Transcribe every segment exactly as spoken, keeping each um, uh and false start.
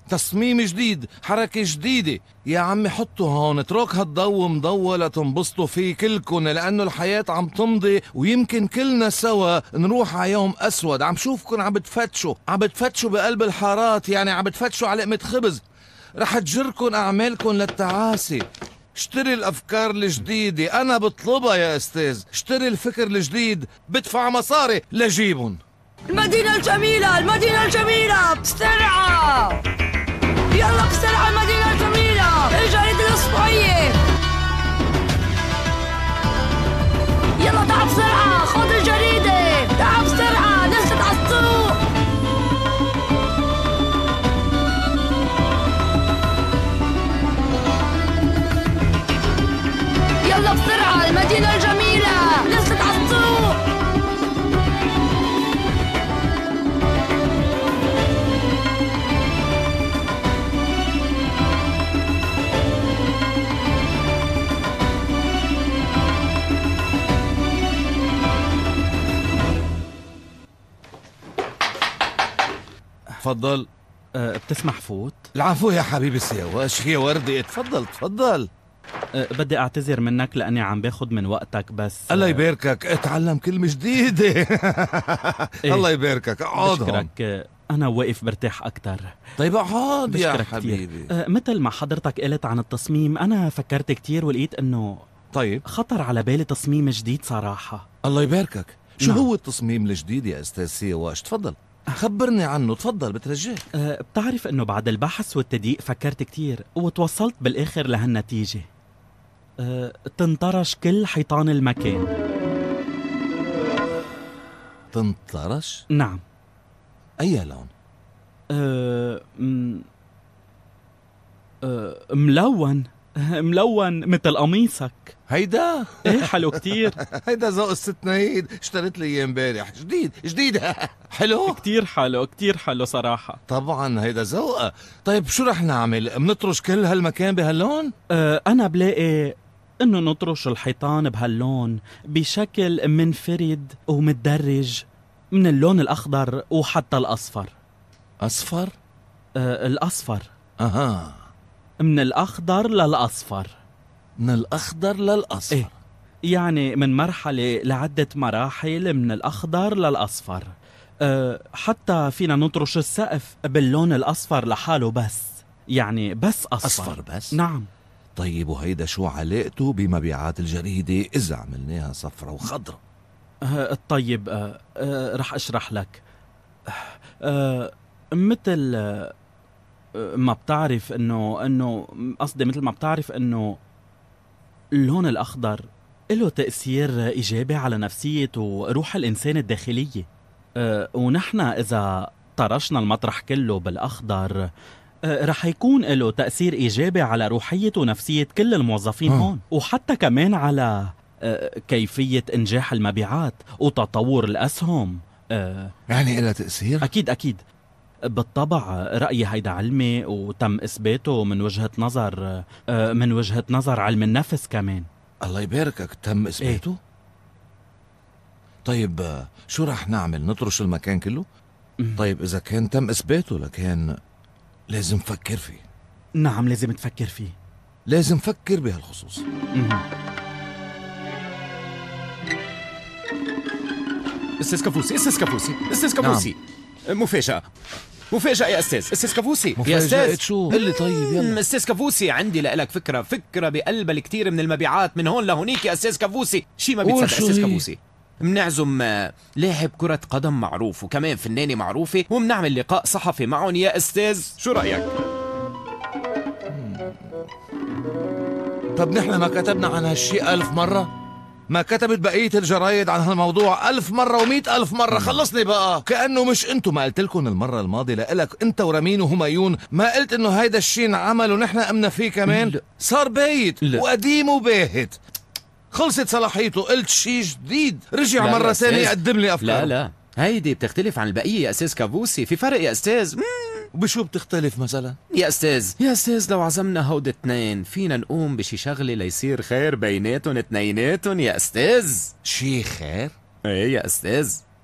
تصميم جديد، حركة جديدة. يا عمي حطوا هون، اترك هالضو مضوى لتنبسطوا فيه كلكن، لأنه الحياة عم تمضي ويمكن كلنا سوا نروح على يوم أسود. عم شوفكن عم بتفتشوا عم بتفتشوا بقلب الحارات، يعني عم بتفتشوا على لقمة خبز. رح تجركن أعمالكن للتعاسي. اشتري الأفكار الجديدة، أنا بطلبها يا أستاذ. اشتري الفكر الجديد، بدفع مصاري لجيبن. المدينة الجميلة، المدينة الجميلة، بسرعة يلا بسرعة، المدينة الجميلة، الجريدة الأسبوعية. يلا تعال بسرعة، خذ الجريدة، تعال بسرعة، نزلت على السوق. يلا بسرعة، المدينة الجميلة، نزلت على السوق. تفضل. أه بتسمح فوت؟ العفو يا حبيبي سيواش، هي وردي. تفضل تفضل. أه بدي اعتذر منك لاني عم باخد من وقتك، بس الله يباركك، اتعلم كلمة جديدة. إيه؟ الله يباركك، اقعد هون. بشكرك، انا واقف برتاح اكتر. طيب اقعد يا بشكرك حبيبي. أه مثل ما حضرتك قلت عن التصميم، انا فكرت كتير ولقيت انه طيب خطر على بالي تصميم جديد صراحة. الله يباركك. شو نعم. هو التصميم الجديد يا استاذ سيواش؟ تفضل خبرني عنه، تفضل بترجاك. أه بتعرف انه بعد البحث والتدقيق فكرت كتير وتوصلت بالاخر لهالنتيجة. أه تنطرش كل حيطان المكان. تنطرش؟ نعم. اي لون؟ أه م... أه ملون. ملون مثل قميصك. هيدا ايه حلو كتير. هيدا ذوق الست نهيد، اشتريت لي اياه امبارح، جديد جديد. حلو كتير حلو، كتير حلو صراحة. طبعا هيدا ذوقها. طيب شو رح نعمل؟ منطرش كل هالمكان بهاللون؟ أه أنا بلاقي إنه نطرش الحيطان بهاللون بشكل منفرد ومتدرج، من اللون الأخضر وحتى الأصفر. أصفر؟ أه الأصفر. أها، من الأخضر للأصفر. من الأخضر للأصفر. إيه؟ يعني من مرحلة لعدة مراحل من الأخضر للأصفر. أه حتى فينا نطرش السقف باللون الأصفر لحاله، بس يعني بس أصفر. أصفر بس؟ نعم. طيب وهيدا شو علاقته بمبيعات الجريدة إذا عملناها صفرة وخضرة؟ أه طيب أه أه رح أشرح لك. أه مثل أه ما بتعرف إنه إنه قصدي مثل ما بتعرف إنه اللون الأخضر له تأثير إيجابي على نفسية وروح الإنسان الداخلية. أه ونحن إذا طرشنا المطرح كله بالأخضر أه رح يكون له تأثير إيجابي على روحية ونفسية كل الموظفين م. هون، وحتى كمان على أه كيفية إنجاح المبيعات وتطور الأسهم. أه يعني إلها تأثير؟ أكيد أكيد بالطبع. رأيي هيدا علمي وتم إثباته من وجهة نظر أه من وجهة نظر علم النفس كمان. الله يباركك، تم إثباته؟ إيه؟ طيب شو رح نعمل؟ نطرش المكان كله؟ طيب إذا كان تم إثباته لكان لازم فكر فيه. نعم لازم تفكر فيه، لازم فكر بهالخصوص. أستاذ كفوسي، أستاذ كفوسي، أستاذ كفوسي. نعم. مفاجأة مفاجأة يا أستاذ، أستاذ كفوسي. يا أستاذ شو؟ اللي طيب يلا. أستاذ كفوسي عندي لك فكرة، فكرة بقلبها الكثير من المبيعات من هون لهونيك يا أستاذ كفوسي. شي ما بيتصدق أستاذ كفوسي. منعزم لاعب كرة قدم معروف وكمان فنانة معروفة ومنعمل لقاء صحفي معهم يا أستاذ، شو رأيك؟ طب نحن ما كتبنا عن هالشي ألف مرة؟ ما كتبت بقية الجرايد عن هالموضوع ألف مرة ومئة ألف مرة؟ خلصني بقى. كأنه مش انتو ما قلت لكم المرة الماضية لإلك انت ورمين وهميون، ما قلت انه هيدا الشي انعمل ونحن قمنا فيه كمان؟ لا. صار بايت لا. وقديم وباهت، خلصت صلاحيته. قلت شي جديد، رجع لا مرة ثانية يقدم لي أفكار. لا لا هيدي بتختلف عن البقية يا أستاذ كابوسي، في فرق يا أستاذ. وبشو بتختلف مثلا؟ يا أستاذ يا أستاذ لو عزمنا هود اثنين فينا نقوم بشي شغلة ليصير خير بيناتهم اثنيناتهم يا أستاذ. شي خير؟ ايه يا أستاذ.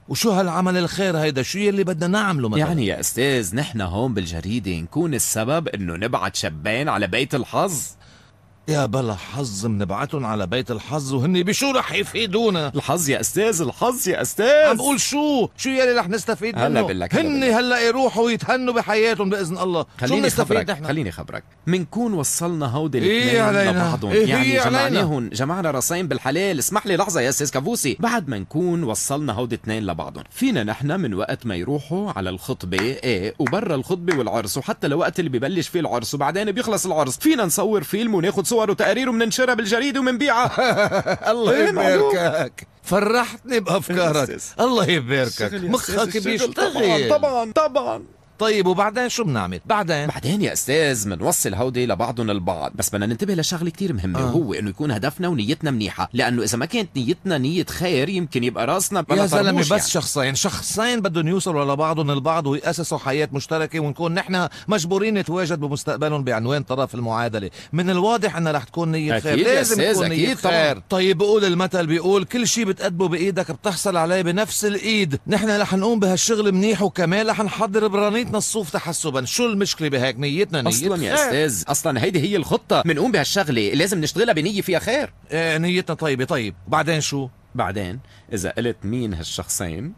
وشو هالعمل الخير هيدا؟ شو يلي بدنا نعمله مثلا؟ يعني يا أستاذ نحن هون بالجريدة نكون السبب إنه نبعت شابين على بيت الحظ؟ يا بلا حظ منبعتهم على بيت الحظ وهن بشو رح يفيدونا؟ الحظ يا أستاذ، الحظ يا أستاذ. عم بقول شو؟ شو يلي رح نستفيد منه؟ هلا بالك هن هلا يروحوا يتهنوا بحياتهم بإذن الله. خليني شو خبرك نحن؟ خليني خبرك منكون وصلنا هودي إيه الاثنين علينا؟ لبعضهم. إيه يعني علينا؟ جمعناهم، جمعنا راسين بالحلال. اسمح لي لحظة يا أستاذ كابوسي، بعد ما نكون وصلنا هودي اثنين لبعضهم فينا نحن من وقت ما يروحوا على الخطبة ايه وبرا الخطبة والعرس وحتى لوقت اللي ببلش فيه العرس وبعدين بيخلص العرس فينا نصور فيلم وناخد صور وتقارير ومننشرها بالجريدة ومنبيعها. الله يباركك، فرحتني بأفكارك. الله يباركك، مخك بيشتغل. طبعا طبعا. طيب وبعدين شو بنعمل؟ بعدين بعدين يا استاذ منوصل هودي لبعضهم البعض، بس بدنا ننتبه لشغله كتير مهمه آه. وهو انه يكون هدفنا ونيتنا منيحه، لانه اذا ما كانت نيتنا نيه خير يمكن يبقى راسنا بلا يا زلمه بس يعني. شخصين شخصين بدهم يوصلوا لبعضهم البعض ويأسسوا حياه مشتركه ونكون نحن مجبورين نتواجد بمستقبلهم بعنوان طرف المعادله. من الواضح انها رح تكون نيه خير، لازم تكون نيه خير. طيب بقول المثل بيقول كل شيء بتقدمه بايدك بتحصل عليه بنفس الايد. نحن رح نقوم بهالشغل منيح وكمان رح نحضر برانيتنا الصوف تحسبا. شو المشكله بهيك؟ نيتنا نية اصلا خير. يا استاذ اصلا هيدي هي الخطه، بنقوم بهالشغله لازم نشتغلها بنيه فيها خير. ايه نيتنا طيبه. طيب بعدين شو؟ بعدين اذا قلت مين هالشخصين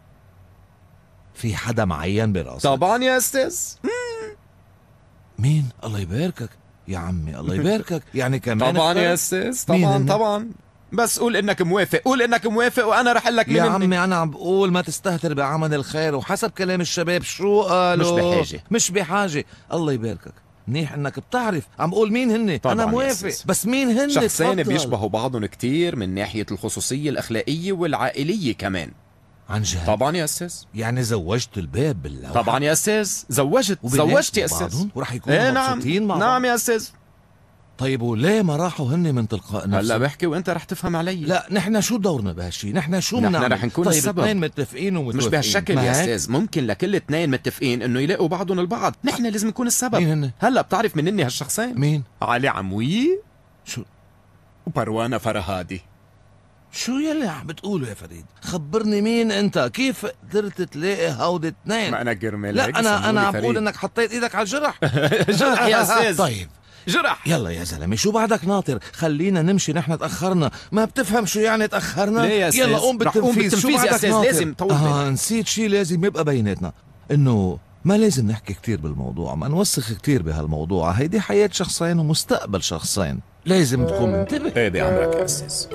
في حدا معين براسك؟ طبعا يا استاذ. مين؟ الله يباركك يا عمي، الله يباركك. يعني كمان طبعا اختار؟ يا استاذ طبعا طبعا. بس قول انك موافق، قول انك موافق وانا رح اقول لك مين. يا عمي انا عم بقول ما تستهتر بعمل الخير، وحسب كلام الشباب شو قالوا؟ مش بحاجه مش بحاجه. الله يباركك، منيح انك بتعرف. عم بقول مين هن؟ انا موافق، بس مين هن؟ شخصين بيشبهوا بعضهم كتير من ناحيه الخصوصيه الاخلاقيه والعائليه كمان. عن جد؟ طبعا يا استاذ. يعني زوجت الباب بالله؟ طبعا يا استاذ زوجت زوجت يا استاذ، ورح يكونوا ايه مبسوطين نعم. مع بعض. نعم يا استاذ. طيب وليه ما راحوا هن من تلقاء نفسهم؟ هلا بحكي وانت رح تفهم علي. لا نحن شو دورنا بهالشيء؟ نحن شو نحن بنعمل؟ رح نكون طيب السبب. اثنين متفقين ومتوافقين مش بهالشكل يا استاذ، ممكن لكل اثنين متفقين انه يلاقوا بعضهم البعض، نحن لازم نكون السبب. مين هن؟ هلا بتعرف منني هالشخصين؟ مين؟ علي عموية شو وبروانة فرهادي. شو يلي عم بتقوله يا فريد؟ خبرني مين انت؟ كيف قدرت تلاقي هودي اثنين؟ ما انا جرمال. لا انا انا عم بقول انك حطيت ايدك على الجرح. جرح يا استاذ. طيب جرح. يلا يا زلمه شو بعدك ناطر؟ خلينا نمشي، نحن تاخرنا. ما بتفهم شو يعني تاخرنا؟ ليه يا استاذ؟ يلا قوم رح قوم بالتنفيذ. شو بالتنفيذ بعدك يا استاذ، ناطر؟ لازم طول اه بالك. نسيت شي لازم يبقى بيناتنا، انه ما لازم نحكي كتير بالموضوع، ما نوسخ كتير بهالموضوع. هيدي حياة شخصين ومستقبل شخصين، لازم تكون منتبه. ايه بأمرك يا استاذ.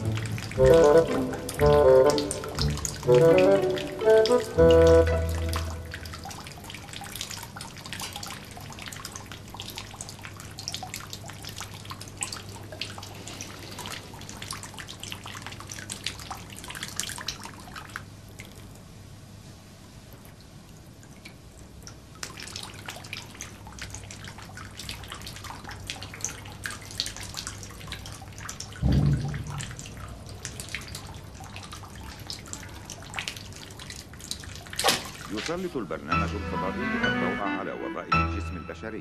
يسلط البرنامج الفضائي الضوء على وظائف الجسم البشري.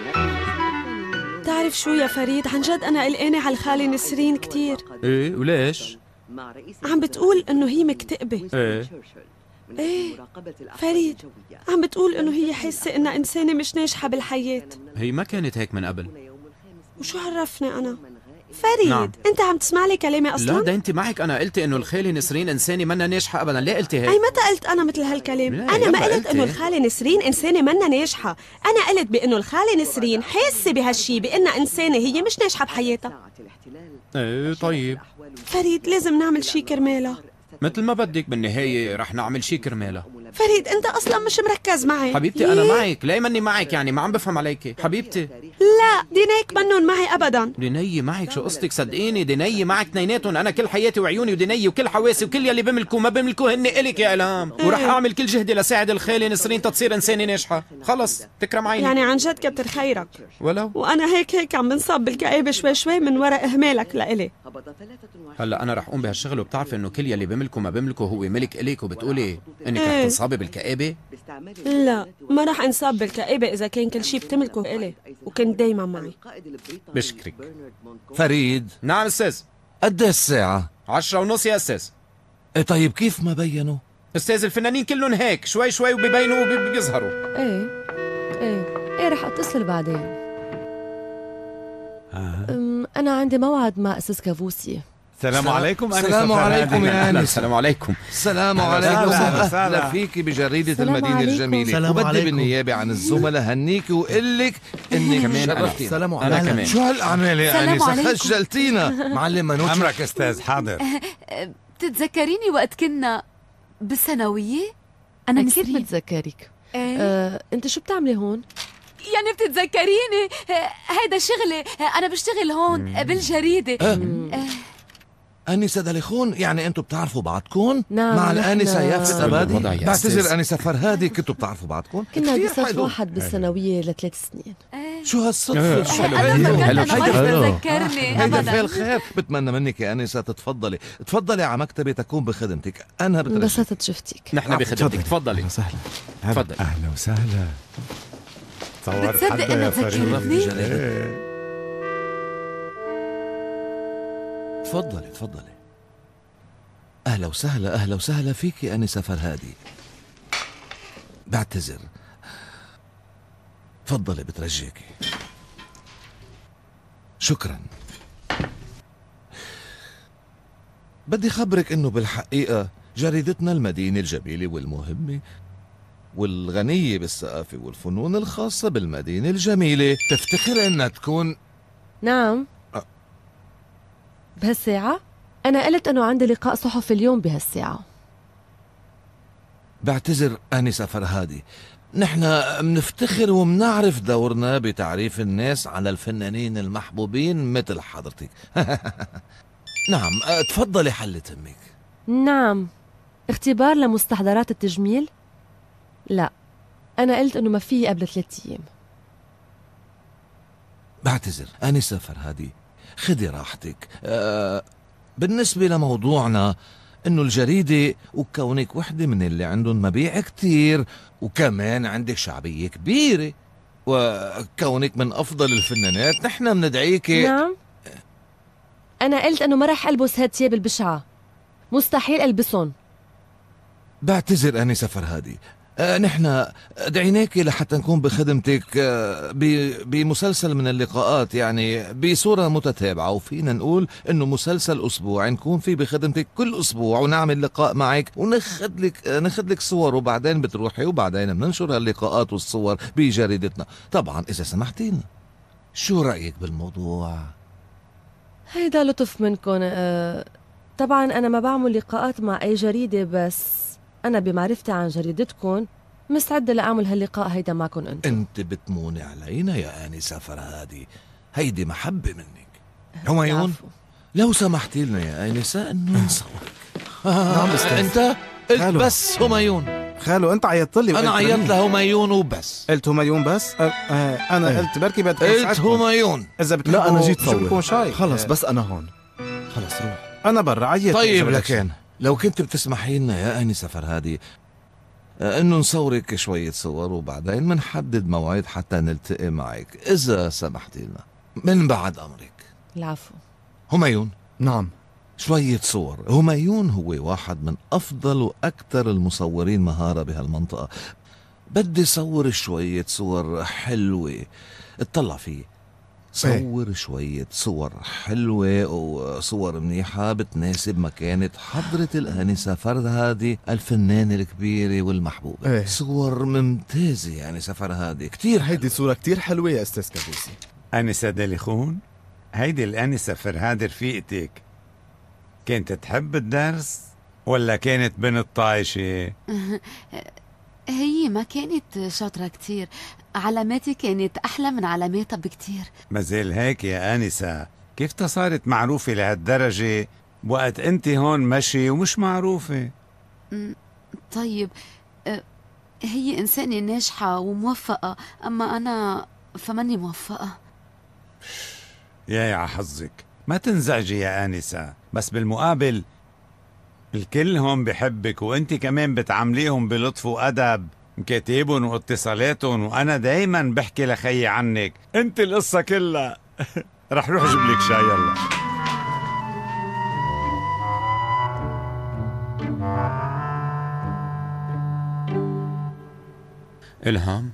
تعرف شو يا فريد، عن جد أنا قلقانة على الخالة نسرين كتير. ايه وليش؟ عم بتقول إنه هي مكتئبة. ايه ايه فريد، عم بتقول إنه هي حاسة إنها إنسانة مش ناجحة بالحياة. هي ما كانت هيك من قبل. وشو عرفني أنا؟ فريد نعم. أنت عم تسمع لي كلامي أصلا؟ لا ده انت معك، انا قلت انه الخالة نسرين انسانة منا ناجحة ابدا. ليه قلتي هيك؟ أي متى قلت أنا مثل هالكلام؟ لا، أنا ما يلا قلت قلتي. إنه الخالة نسرين إنسانة منا ناجحة، أنا قلت بإنه الخالة نسرين حاسة بهالشي بإنها إنسانة هي مش ناجحة بحياتها. ايه طيب فريد لازم نعمل شي كرمالها. مثل ما بدك، بالنهاية رح نعمل شي كرمالها. فريد أنت أصلا مش مركز معي حبيبتي انا إيه؟ معك. ليه ماني معك؟ يعني ما عم بفهم عليكي حبيبتي. لا دينيك منن معي أبدا. دنيا معك، شو قصتك؟ صدقيني دنيا معك اثنيناتهم. انا كل حياتي وعيوني ودنيا وكل حواسي وكل يلي بملكوا ما بملكوا هن الك يا الهام، ورح اعمل كل جهدي لساعد الخالة نسرين تتصير انسانة ناجحة. خلص تكرم عيني. يعني عن جد كتر خيرك. ولو وأنا هيك هيك عم بنصاب بالكآبة شوي شوي من وراء إهمالك لإلي. هلا انا رح اقوم بهالشغل، وبتعرفي انه كل يلي بملكه ما بملكه هو ملك الك، وبتقولي انك رح إيه. تنصابي بالكآبة. لا ما راح انصاب بالكآبة إذا كان كل شي بتملكه إلي وكنت دايما معي. بشكرك. فريد نعم استاذ. قد ايه الساعة؟ عشرة ونص يا استاذ. إيه طيب كيف ما بينوا؟ استاذ الفنانين كلهم هيك شوي شوي وبيبينوا وبيظهروا. ايه ايه ايه رح اتصل بعدين. أم، انا عندي موعد مع استاذ كافوسي. السلام عليكم. السلام عليكم يا أنسة. السلام عليكم. السلام عليكم. أهلا فيكي بجريدة السلام المدينة عليكم. الجميلة. السلام وبدي عليكم. بالنيابة عن الزملاء هنيكي وقلك إنك كمان أنا. شرفتينا. السلام أنا عليكم. كمان. شو هالأعمال يا السلام أنسة؟ عليكم. خجلتينا. معلم منوتش. أمرك أستاذ حاضر. بتتذكريني وقت كنا بالثانوية؟ أنا أكيد نسرين. بتذكرك. إيه؟ أه، أنت شو بتعملي هون؟ يعني بتتذكريني؟ آه، هيدا شغلي. آه، أنا بشتغل هون آه، بالجريدة. آه، أنسة دليخون، يعني أنتوا بتعرفوا بعضكم؟ نعم، مع نحن- الآنسة يافت أبادي؟ الوضع يا بعتذر أستاذ. أنسة فرهادي، كنتوا بتعرفوا بعضكم؟ كنا كتير بصف حلو. واحد بالثانوية لثلاث سنين. آه. شو هالصدفة؟ شو أنا حلو. فكرت حلو. أنا ما هيدا- تتذكرني هيدا فيه أبدا. الخير. بتمنى منك يا أنسة تتفضلي تفضلي على مكتبي تكون بخدمتك. أنا بترجى. انبسطت شفتك. نحن بخدمتك. تفضلي. وسهلا. تفضل. أهلا وسهلا. تصور بتصدق حدا إنها يا فريد. تذكرتني؟ إيه. تفضلي تفضلي. أهلا وسهلا أهلا وسهلا فيك يا أنسة فرهادي. بعتذر. تفضلي بترجيكي. شكرا. بدي خبرك إنه بالحقيقة جريدتنا المدينة الجميلة والمهمة والغنية بالثقافة والفنون الخاصة بالمدينة الجميلة تفتخر إنها تكون. نعم. أه. بهالساعة؟ أنا قلت أنه عندي لقاء صحفي اليوم بهالساعة. بعتذر أنسة فرهادي، نحن منفتخر ومنعرف دورنا بتعريف الناس على الفنانين المحبوبين مثل حضرتك. نعم، أه، تفضلي حلة أمك. نعم. اختبار لمستحضرات التجميل؟ لا، أنا قلت أنه ما فيي قبل ثلاثة أيام. بعتذر أنسة فرهادي، خدي راحتك. أه بالنسبة لموضوعنا، إنه الجريدة وكونك وحدة من اللي عندهم مبيع كتير وكمان عندك شعبية كبيرة وكونك من أفضل الفنانات، نحن بندعيك. نعم. أنا قلت أنه ما رح ألبس هالثياب البشعة، مستحيل ألبسهم. بعتذر أنسة فرهادي، آه نحن دعيناك لحتى نكون بخدمتك آه ب- بمسلسل من اللقاءات، يعني بصورة متتابعة، وفينا نقول إنه مسلسل أسبوعي نكون فيه بخدمتك كل أسبوع ونعمل لقاء معك وناخذ لك آه ناخذ لك صور، وبعدين بتروحي وبعدين بننشر هاللقاءات والصور بجريدتنا طبعا إذا سمحتي لنا. شو رأيك بالموضوع؟ هيدا لطف منكم. أه طبعا أنا ما بعمل لقاءات مع أي جريدة، بس أنا بمعرفتي عن جريدتكم مستعدة لأعمل هاللقاء هيدا معكم أنتم. أنت بتموني علينا يا آنسة فرهادي، هيدي محبة منك. هميون، العفو. لو سمحتي لنا يا آنسة إنه نصورك. نعم أستاذ. أنت قلت خالو. بس هميون. خالو انت عيطت لي أنا وقلت عيطت لمين؟ لهميون وبس. قلت هميون بس أه آه انا إيه. قلت بركي بدكم قلت اساعدكم. هميون. اذا بتحبوا لا أنا جيت شو بكون صور. شاي خلص آه، بس أنا هون. خلص روح. انا برا عيطت. طيب إذا بدك شي. لكن لو كنت بتسمحي لنا يا آنسة فرهادي آه، إنه نصورك شوية صور وبعدين منحدد موعد حتى نلتقي معك إذا سمحتي لنا من بعد أمرك. العفو. هميون، نعم. شوية صور. هميون هو واحد من أفضل وأكثر المصورين مهارة بهالمنطقة. بدي صور شوية صور حلوة اطلع فيه. صور شوية صور حلوة وصور منيحة بتناسب مكانة حضرة الآنسة فرهادي الفنانة الكبيرة والمحبوبة. إيه. صور ممتازة يعني سفر هادي كتير هيدي صورة كتير حلوة يا أستاذ كابوسي. أنسة دليخون، هيدي الأنسة فرهاد رفيقتك كانت تحب الدرس ولا كانت بنت طايشة؟ هي ما كانت شاطرة كتير، علاماتي كانت أحلى من علاماتها بكتير. ما زال هيك يا أنسة، كيف صارت معروفة لهالدرجة وقت أنت هون مشي ومش معروفة؟ طيب أه، هي إنسانة ناجحة وموفقة، أما أنا فماني موفقة. يا على حظك، ما تنزعجي يا آنسة، بس بالمقابل الكل هون بحبك وانت كمان بتعامليهم بلطف وأدب، مكاتبهم واتصالاتهم، وأنا دايما بحكي لخيي عنك، انت القصة كلها. رح روح اجيب لك شاي. يلا إلهام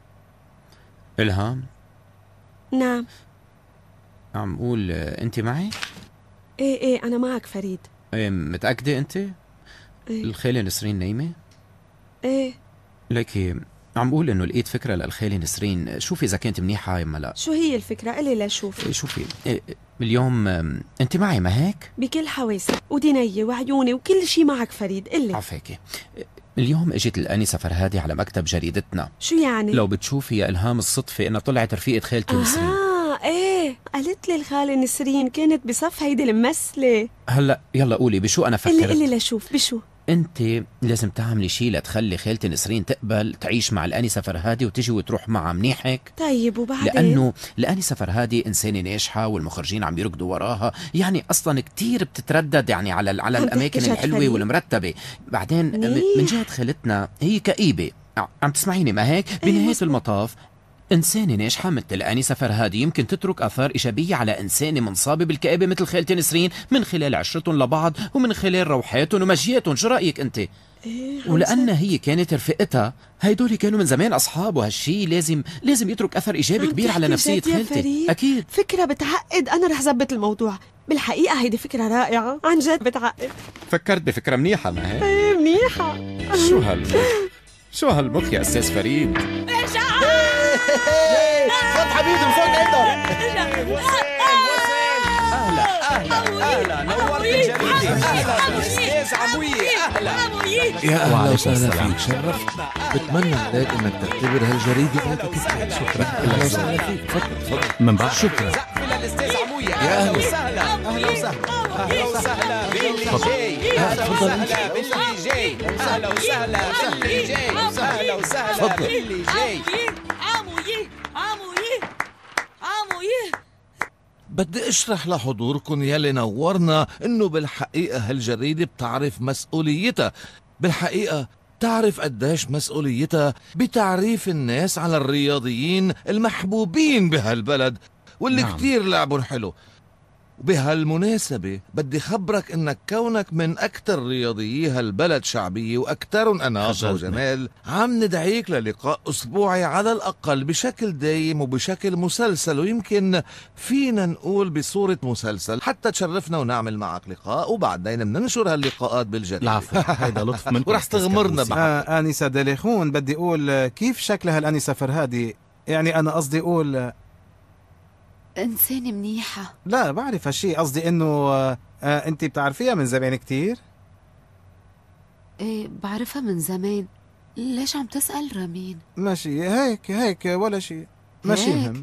إلهام نعم. عم قول أنت معي؟ ايه ايه أنا معك فريد. إيه متأكدة أنت؟ ايه الخالة نسرين نايمة؟ ايه. ليكي عم بقول إنه لقيت فكرة للخالة نسرين، شوفي إذا كانت منيحة يما لا. شو هي الفكرة؟ قلي لشوف. إيه شوفي إيه اليوم أم، أنت معي ما هيك؟ بكل حواسي وديني وعيوني وكل شي معك فريد. قلي. عفاكي. اليوم اجت الآنسة فرهادي على مكتب جريدتنا. شو يعني؟ لو بتشوفي يا إلهام الصدفة إنها طلعت رفيقة خالتي نسرين. آه ايه قالت لي الخالة نسرين كانت بصف هيدي الممثلة. هلا يلا قولي بشو أنا قلي فكرت؟ قلي لشوف بشو؟ انت لازم تعملي شيء لتخلي خالتي نسرين تقبل تعيش مع الآنسة فرهادي وتجي وتروح معها، منيح هيك؟ طيب وبعدين؟ لأنه الآنسة فرهادي إنسانة ناجحة والمخرجين عم يركضوا وراها، يعني أصلا كتير بتتردد يعني على على عم الأماكن تحكي جد الحلوة فريد؟ والمرتبة. بعدين م- منيح. من جهة خالتنا هي كئيبة، ع- عم تسمعيني ما هيك؟ بنهاية مظبوط. المطاف إنسانة ناجحة مثل الآنسة فرهادي يمكن تترك آثار إيجابية على إنسانة منصابة بالكآبة مثل خالتي نسرين من خلال عشرتهم لبعض ومن خلال روحاتهم ومجياتهم. شو رأيك أنت؟ إيه ولأن هي كانت رفقتها، هيدول كانوا من زمان أصحاب، وهالشي لازم لازم يترك أثر إيجابي عم كبير على تحكي نفسية جد يا خالتي. فريد؟ أكيد. فكرة بتعقد. أنا رح زبط الموضوع. بالحقيقة هيدي فكرة رائعة عن جد بتعقد. فكرت بفكرة منيحة ما هيك؟ ايه منيحة. شو هالمخ شو هالمخ يا أستاذ فريد؟ فوت حبيبي فوت ايدك. أهلا أهلا أهلا نورت الجريدة. أهلا أستاذ عموية. أهلا يا اهلا وعليكم وسهلا السلام. فيك، شرفت. بتمنى عليك انك تعتبر هالجريده هيك كتاب. شكرا. اهلا وسهلا فيك. تفضل تفضل. من بعد شكرا. سقف للأستاذ عموية. يا أهلا أهلا. وسهلا أهلا وسهلا أهلا وسهلا باللي جاي. أهلا تفضل. وسهلا باللي جاي. أهلا وسهلا باللي جاي. أهلا وسهلا تفضل. باللي جاي. عموية عموية عموية. بدي اشرح لحضوركم يلي نورنا انه بالحقيقة هالجريدة بتعرف مسؤوليتها. بالحقيقة تعرف قديش مسؤوليتها بتعريف الناس على الرياضيين المحبوبين بهالبلد واللي نعم. كتير لعبوا حلو. وبهالمناسبة بدي خبرك انك كونك من اكتر رياضيي هالبلد شعبية واكترن اناقة خجلتني. وجمال، عم ندعيك للقاء اسبوعي على الاقل بشكل دايم وبشكل مسلسل، ويمكن فينا نقول بصورة مسلسل حتى تشرفنا ونعمل معك لقاء وبعدين بننشر هاللقاءات بالجريدة. العفو، هيدا لطف منكم. ورح أستاذ تغمرنا كابوسي. بعد. آه آنسة دليخون بدي أقول آه، كيف شكلها الآنسة فرهادي؟ يعني أنا قصدي أقول آه، إنسانة منيحة. لا بعرف هالشي، قصدي إنه آه آه أنت بتعرفيها من زمان كتير؟ إيه بعرفها من زمان. ليش عم تسأل رامين؟ ماشي هيك هيك ولا شيء، ماشي هيك؟ مهم.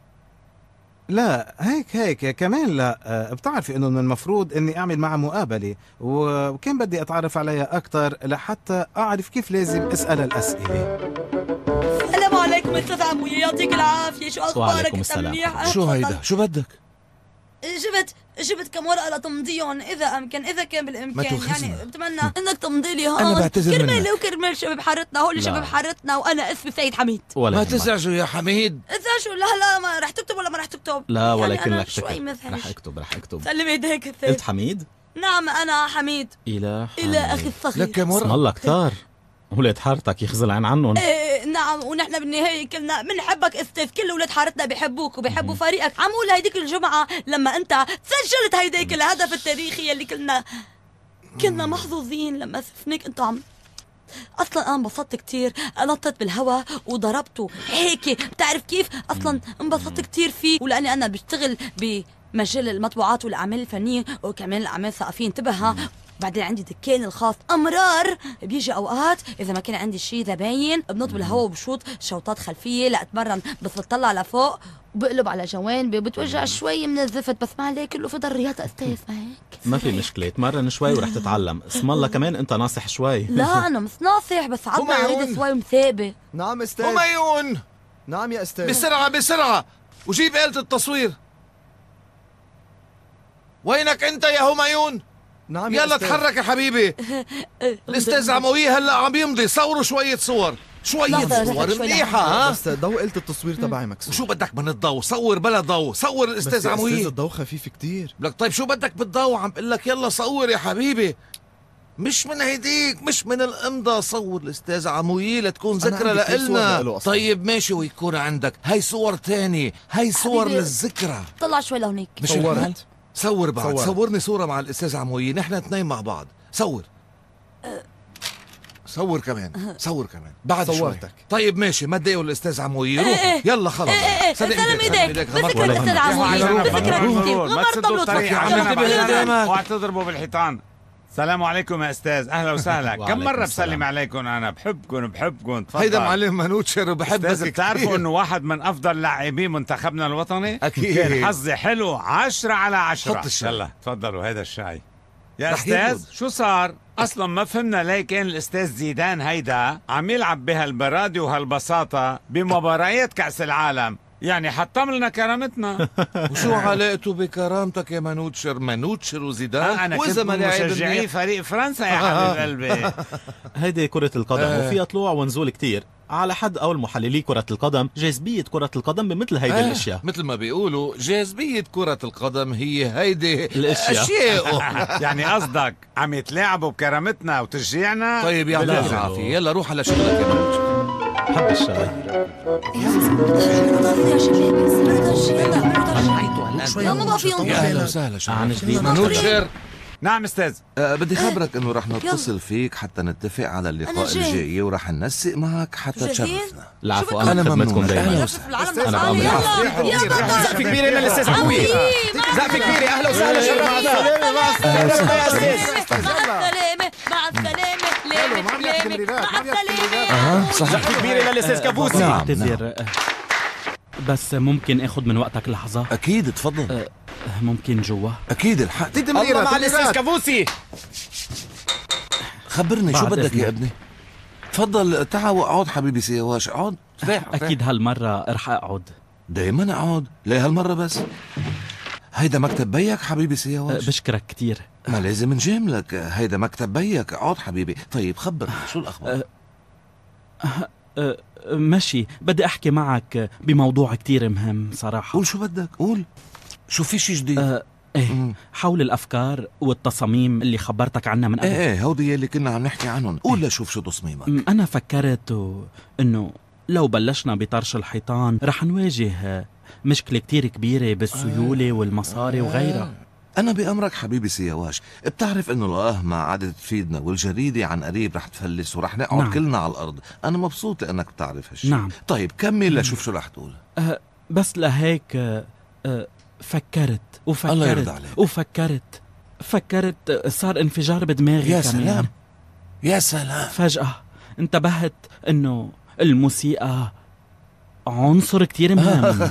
لا هيك هيك كمان لا آه، بتعرفي انه من المفروض اني اعمل معها مقابله، وكان بدي اتعرف عليها اكثر لحتى اعرف كيف لازم اسالها الاسئله. السلام عليكم استاذ عموية، يعطيك العافية. شو اخبارك؟ وعليكم انت السلام. منيح؟ شو تفضل. هيدا؟ شو بدك؟ جبت جبت كم ورقة لتمضيهم إذا أمكن، إذا كان ما بالإمكان. تؤخذنا. يعني بتمنى إنك تمضي لي أنا هون بعتذر كرمالي منك. وكرمال شباب حارتنا. هول لا. شباب حارتنا وأنا اسمي سيد حميد. ولا ما يهمك. تزعجوا يا حميد. إذا شو لا لا ما رح تكتب ولا ما رح تكتب؟ لا يعني ولكن أنا لك شوي تكتب. مزعج. رح اكتب رح اكتب. سلم ايديك انت السيد. حميد؟ نعم أنا حميد. الى إلى حميد. أخي الصغير. لك كم اسم ورقة؟ الله كتار. ولاد حارتك يخزل عين عنهم. إيه نعم، ونحن بالنهاية كلنا بنحبك استاذ. كل ولاد حارتنا بيحبوك وبيحبوا فريقك. عمول هيديك الجمعة لما انت سجلت هيديك الهدف التاريخي اللي كلنا كنا محظوظين لما شفناك انت عم. اصلا انا انبسطت كتير، نطت بالهوا وضربته هيك. بتعرف كيف؟ اصلا انبسطت كتير فيه، ولاني انا بشتغل بمجال المطبوعات والاعمال الفنيه وكمان الاعمال الثقافيه. انتبه، بعدين عندي دكان الخاص امرار. بيجي اوقات اذا ما كان عندي شيء زباين بنط بالهواء وبشوط شوطات خلفيه لاتمرن، بس بطلع لفوق وبقلب على جوانب بتوجع شوي من الزفت، بس ما عليه كله في ضل رياضه استاذ. ما هيك ما في مشكلة، تمرن شوي ورح تتعلم. اسم الله كمان انت ناصح شوي. لا انا مش ناصح، بس عضنا هميون. عيد شوي مثابه. نعم استاذ. هميون نعم يا استاذ. بسرعة بسرعة وجيب آلة التصوير. وينك انت يا هميون؟ نعم يا يلا أستاذ. تحرك يا حبيبي. الاستاذ عموية هلا عم يمضي. صوروا شوية صور. شوية لحظة، صور لحظة، شوي منيحة. ها بس ضوء آلة التصوير تبعي مكسور. وشو بدك من الضوء؟ صور بلا ضوء. صور بس الاستاذ يا أستاذ عموية. الضوء خفيف كتير. لك طيب شو بدك بالضوء؟ عم بقول لك يلا صور يا حبيبي. مش من هيديك، مش من الامضة. صور الاستاذ عموية لتكون أنا ذكرى عندي كتير صور لإلنا. لإله أصلاً. طيب ماشي، ويكون عندك هاي صور تاني، هاي صور حبيبي. للذكرى. طلع شوي لهونيك. مش صورت. الحال؟ صور بعد، صورت. صورني صورة مع الاستاذ عموية، نحن اثنين مع بعض. صور صور كمان، صور كمان بعد شوي. صورتك. طيب ماشي، ما تضايقوا الاستاذ عموية. إيه روحوا إيه. يلا خلص. ايه ايه صدق سلم إيديك، ايديك غمرت بذكر ولا الاستاذ غمرت. عموية، بذكر كثير ما غمرت تسدوا له الطريق يا عم، عشان انتبه لقدامك. اوعى تضربوا بالحيطان. السلام عليكم يا استاذ، اهلا وسهلا. كم وعليكم مره السلام. بسلم عليكم، انا بحبكم بحبكم. تفضل. هيدا معلم منوتشر وبحبك استاذ، بتعرفوا كتير. انه واحد من افضل لاعبي منتخبنا الوطني؟ أكيد. كان حظي حلو عشرة على عشرة. حط الشاي. يلا تفضلوا، هيدا الشاي. يا رح استاذ يبرد. شو صار؟ اصلا ما فهمنا ليه كان الاستاذ زيدان هيدا عم يلعب بهالبرادة وهالبساطة بمباريات كأس العالم، يعني حطم لنا كرامتنا. وشو علاقته بكرامتك يا منوتشر؟ منوتشر وزيدان آه انا كنت وإذا ما من لعب مشجعي منيح. فريق فرنسا يا حبيب قلبي. هيدي كرة القدم آه. وفيها طلوع ونزول كتير. على حد قول محللي كرة القدم، جاذبية كرة القدم بمثل هيدي آه، الاشياء. مثل ما بيقولوا جاذبية كرة القدم هي هيدي الأشياء. أشياء. يعني قصدك عم يتلاعبوا بكرامتنا وتشجيعنا؟ طيب يعطيك بالله. العافية، يلا روح على شغلك يا منوتشر. حب الشاي. يا شباب يلا ما فيهم يا أهلا وسهلا عن شباب. جديد. منوتشر، نعم استاذ. أه بدي خبرك انه رح نتصل فيك حتى نتفق على اللقاء أنا جاي. الجاي، ورح ننسق معك حتى جاهزين؟ تشرفنا. العفو، أنا أنا خدمتكم ممنون. دايما. أهلا شوف العالم أستاذ تعالي عموية. يلا يا بطل. سقف كبير لنا الاستاذ عموية. سقف كبير، اهلا وسهلا، شرفتنا. مع السلامة مع السلامة حلو، لامة ما عم يحكي لامة تمريرات، مع ما عم يحكي السلامة. أها صح. سقف كبير للاستاذ كابوسي. نعم. بعتذر، آه، بس ممكن اخذ من وقتك لحظة؟ أكيد تفضل. آه، ممكن جوا؟ أكيد الحق. الله مع الاستاذ كابوسي. خبرني شو بعد بدك إذنك. يا ابني. تفضل تعال واقعد حبيبي سيواش، اقعد. ارتاح، ارتاح. أكيد هالمرة رح أقعد. دايما اقعد، ليه هالمرة بس؟ هيدا مكتب بيك حبيبي آه، سيواش. بشكرك كتير. ما لازم نجاملك، هيدا مكتب بيك، اقعد حبيبي. طيب خبرني شو الأخبار؟ أه، ماشي، بدي أحكي معك بموضوع كتير مهم صراحة. قول شو بدك، قول. شو في شي جديد؟ أه، ايه مم. حول الأفكار والتصاميم اللي خبرتك عنها من قبل. ايه ايه هودي اللي كنا عم نحكي عنهم. قول لشوف شو تصميمك. م، أنا فكرت و... إنه لو بلشنا بطرش الحيطان رح نواجه مشكلة كتير كبيرة بالسيولة والمصاري وغيرها. أنا بأمرك حبيبي سيواش، بتعرف إنه القهوة قعدت تفيدنا والجريدة عن قريب رح تفلس ورح نقعد نعم. كلنا على الأرض. أنا مبسوط لأنك بتعرف هالشي. نعم. طيب كمل لشوف شو رح تقول. أه، بس لهيك أه، أه، فكرت الله يرضى وفكرت عليك. وفكرت فكرت أه، صار انفجار بدماغي يا كمان. سلام، يا سلام. فجأة انتبهت إنه الموسيقى عنصر كتير مهم.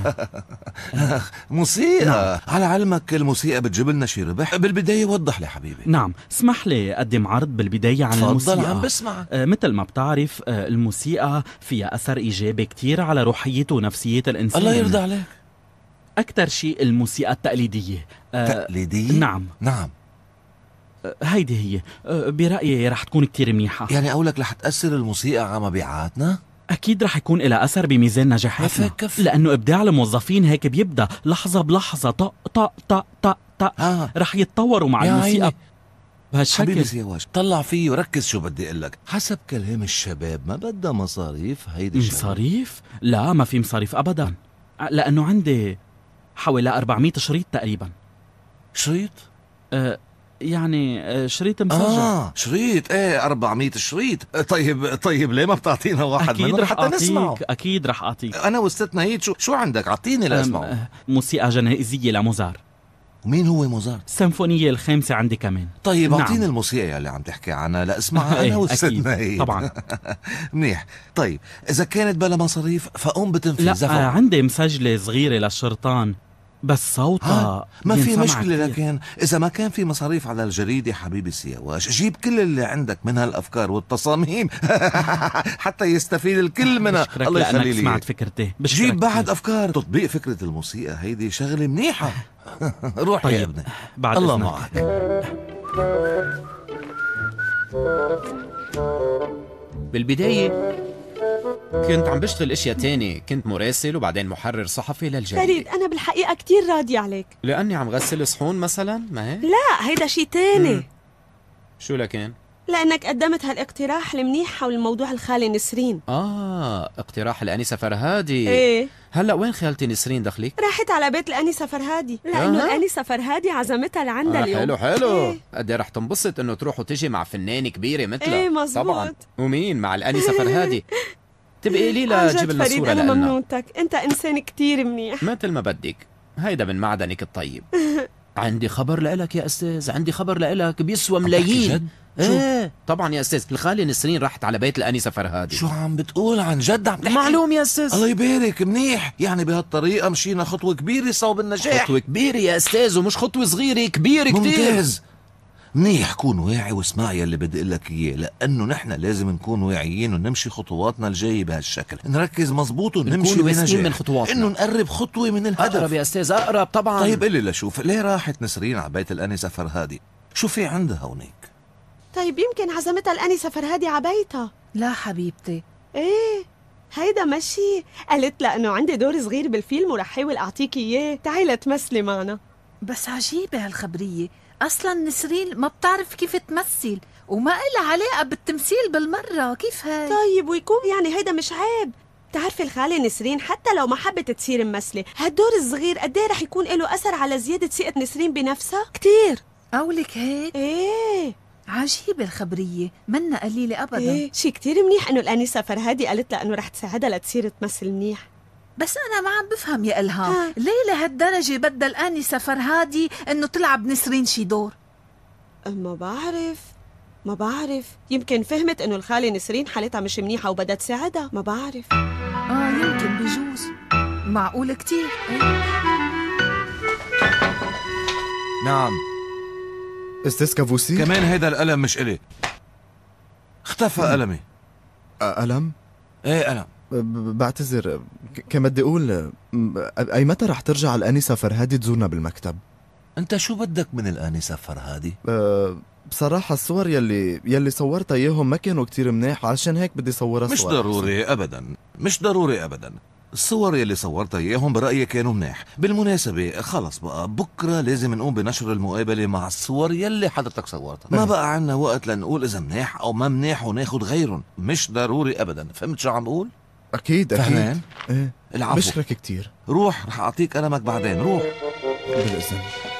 موسيقى. نعم. على علمك الموسيقى بتجيب لنا شي ربح. بالبداية وضح لي حبيبي. نعم، اسمح لي أقدم عرض بالبداية عن تفضل الموسيقى. عم بسمعك. آه، مثل ما بتعرف آه، الموسيقى فيها أثر إيجابي كتير على روحية ونفسية الإنسان. الله يرضى عليك. أكتر شيء الموسيقى التقليدية. آه، تقليدية؟ نعم. نعم. آه، هيدي هي. آه، برأيي رح تكون كتير منيحة. يعني قولك رح تأثر الموسيقى على مبيعاتنا؟ أكيد رح يكون لها أثر بميزان نجاحاتنا، عفاك كف. لأنه إبداع الموظفين هيك بيبدأ لحظة بلحظة، طق طق طق طق طق. آه. رح يتطوروا مع يا الموسيقى عيني. بهالشكل. حبيبي سيواش، طلع فيه وركز شو بدي اقول لك. حسب كلام الشباب ما بدها مصاريف هيدي الشغلة. مصاريف؟ لا، ما في مصاريف أبدا، لأنه عندي حوالي أربعمية شريط تقريبا. شريط؟ أه يعني أه شريط مسجل. اه شريط، ايه أربعمية شريط. طيب طيب ليه ما بتعطينا واحد أكيد منهم رح حتى نسمعه؟ أعطيك، أكيد رح أعطيك. انا والست نهيد شو شو عندك؟ اعطيني لاسمعه. أه موسيقى جنائزية لموزار. ومين هو موزارت؟ السيمفونية الخامسة عندي كمان. طيب نعم. اعطيني الموسيقى اللي عم تحكي عنها لاسمعها إيه، انا والست أكيد. نهيد. طبعا. منيح. طيب اذا كانت بلا مصاريف فقوم بتنفيذ. لا، زفر. آه عندي مسجلة صغيرة للشرطان بس صوتها ها ما في بينسمع مشكلة. كتير. لكن إذا ما كان في مصاريف على الجريدة حبيبي سيواش، جيب كل اللي عندك من هالأفكار والتصاميم حتى يستفيد الكل منها. بشكرك الله لأنك يخلي لي سمعت إياك. فكرتي. بشكرك جيب بعد كتير. أفكار. تطبيق فكرة الموسيقى هيدي شغلة منيحة. روح طيب. يا ابني. بعد الله إذنك. معك. بالبداية كنت عم بشتغل اشياء تاني، كنت مراسل وبعدين محرر صحفي فريد للجريدة. أنا بالحقيقة كتير راضية عليك. لأني عم غسل صحون مثلا، ما هيك؟ لا هيدا شي تاني. شو لكن؟ لأنك قدمت هالاقتراح المنيح حول موضوع الخالة نسرين. اه اقتراح الانسه فرهادي. ايه هلا وين خالتي نسرين دخلك؟ راحت على بيت الأنسة فرهادي لأنه أها. الأنسة فرهادي عزمتها لعندها آه اليوم. حلو حلو. إيه. قد ايه رح تنبسط انه تروح وتجي مع فنانه كبيره مثلها. ايه مزبوط. طبعا. ومين مع الانسه فرهادي؟ تبقي لي عن لا جد جيب لنا فريد صوره أنا لنا. ممنونتك، أنت إنسان كتير منيح. مثل ما بدك، هيدا من معدنك الطيب. عندي خبر لإلك يا أستاذ، عندي خبر لإلك بيسوى ملايين. جد؟ ايه طبعا يا أستاذ، الخالة نسرين راحت على بيت الأنسة فرهادي. شو عم بتقول؟ عن جد عم تحكي؟ معلوم يا أستاذ. الله يبارك، منيح. يعني بهالطريقة مشينا خطوة كبيرة صوب النجاح. خطوة كبيرة يا أستاذ، ومش خطوة صغيرة، كبيرة كتير. ممتاز. منيح، كون واعي واسمع يلي بدي اقول لك اياه، لانه نحن لازم نكون واعيين ونمشي خطواتنا الجايه بهالشكل، نركز مزبوط ونمشي بنجاح، من خطواتنا، انه نقرب خطوه من الهدف. اقرب يا استاذ اقرب طبعا. طيب قلي لشوف، ليه راحت نسرين على بيت الانسه فرهادي؟ شو في عندها هونيك؟ طيب يمكن عزمتها الأنسة فرهادي على بيتها. لا حبيبتي، ايه هيدا مشي. قالت لها انه عندي دور صغير بالفيلم ورح حاول اعطيكي اياه، تعالي تمثلي معنا. بس عجيبة هالخبرية، أصلا نسرين ما بتعرف كيف تمثل وما إلها علاقة بالتمثيل بالمرة، كيف هاي؟ طيب ويكون يعني هيدا مش عيب. بتعرفي الخالة نسرين حتى لو ما حبت تصير ممثلة، هالدور الصغير قد ايه رح يكون له أثر على زيادة ثقة نسرين بنفسها؟ كتير. قولك هيك؟ ايه عجيبة الخبرية، منا قليلة أبدا. ايه شي كتير منيح انه الأنسة فرهادي قالت لها انه رح تساعدها لتصير تمثل منيح. بس أنا ما عم بفهم يا إلهام، ليه لهالدرجة بدها الآنسة فرهادي إنه تلعب نسرين شي دور؟ ما بعرف ما بعرف يمكن فهمت انه الخالة نسرين حالتها مش منيحة وبدها تساعدها، ما بعرف. آه يمكن، بجوز، معقول كتير. نعم استاذ كابوسي، كمان هيدا القلم مش إلي، اختفى قلمي. قلم؟ ايه قلم. ب- بعتذر، ك- كان بدي اقول م- اي متى رح ترجع الانسه فرهادي تزورنا بالمكتب؟ انت شو بدك من الانسه فرهادي؟ أه بصراحة الصور يلي يلي صورتها اياهم ما كانوا كتير منيح، عشان هيك بدي صورها مش صور ضروري ابدا، مش ضروري ابدا. الصور يلي صورتها اياهم برأيي كانوا منيح. بالمناسبة خلص بقى، بكرة لازم نقوم بنشر المقابلة مع الصور يلي حضرتك صورتها. ما بقى عنا وقت لنقول اذا منيح او ما منيح وناخد غيرهم، مش ضروري ابدا. فهمت شو عم بقول؟ اكيد اكيد. فهمان؟ ايه العفو. بشكرك كتير. روح، رح اعطيك قلمك بعدين، روح. بالإذن.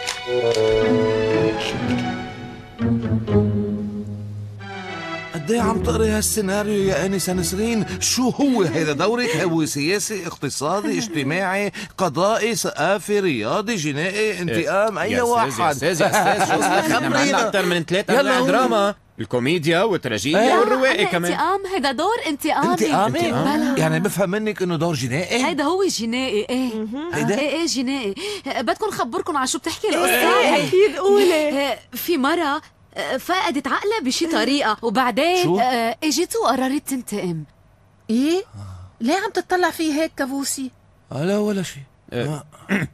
قد ايه عم تقري هالسيناريو يا انسه نسرين؟ شو هو هيدا دورك؟ هو سياسي، اقتصادي، اجتماعي، قضائي، ثقافي، رياضي، جنائي، انتقام، اي يا واحد؟ أستاذ يا أستاذ يا أستاذ شو اسمك؟ احنا معنا أكثر من ثلاث أنواع دراما، الكوميديا والتراجيديا والروائي كمان. انتقام، هيدا دور انتقامي. انتقامي؟ بلا. يعني بفهم منك انه دور جنائي؟ هيدا هو جنائي. ايه هيدا؟ ايه ايه جنائي. بدكم خبركم عن شو بتحكي القصة؟ ايه اكيد قولي. في مرة فقدت عقلها بشي طريقة، وبعدين شو؟ آه، اجت وقررت تنتقم. إيه؟ ليه عم تطلع فيه هيك كابوسي؟ لا ولا شيء. آه،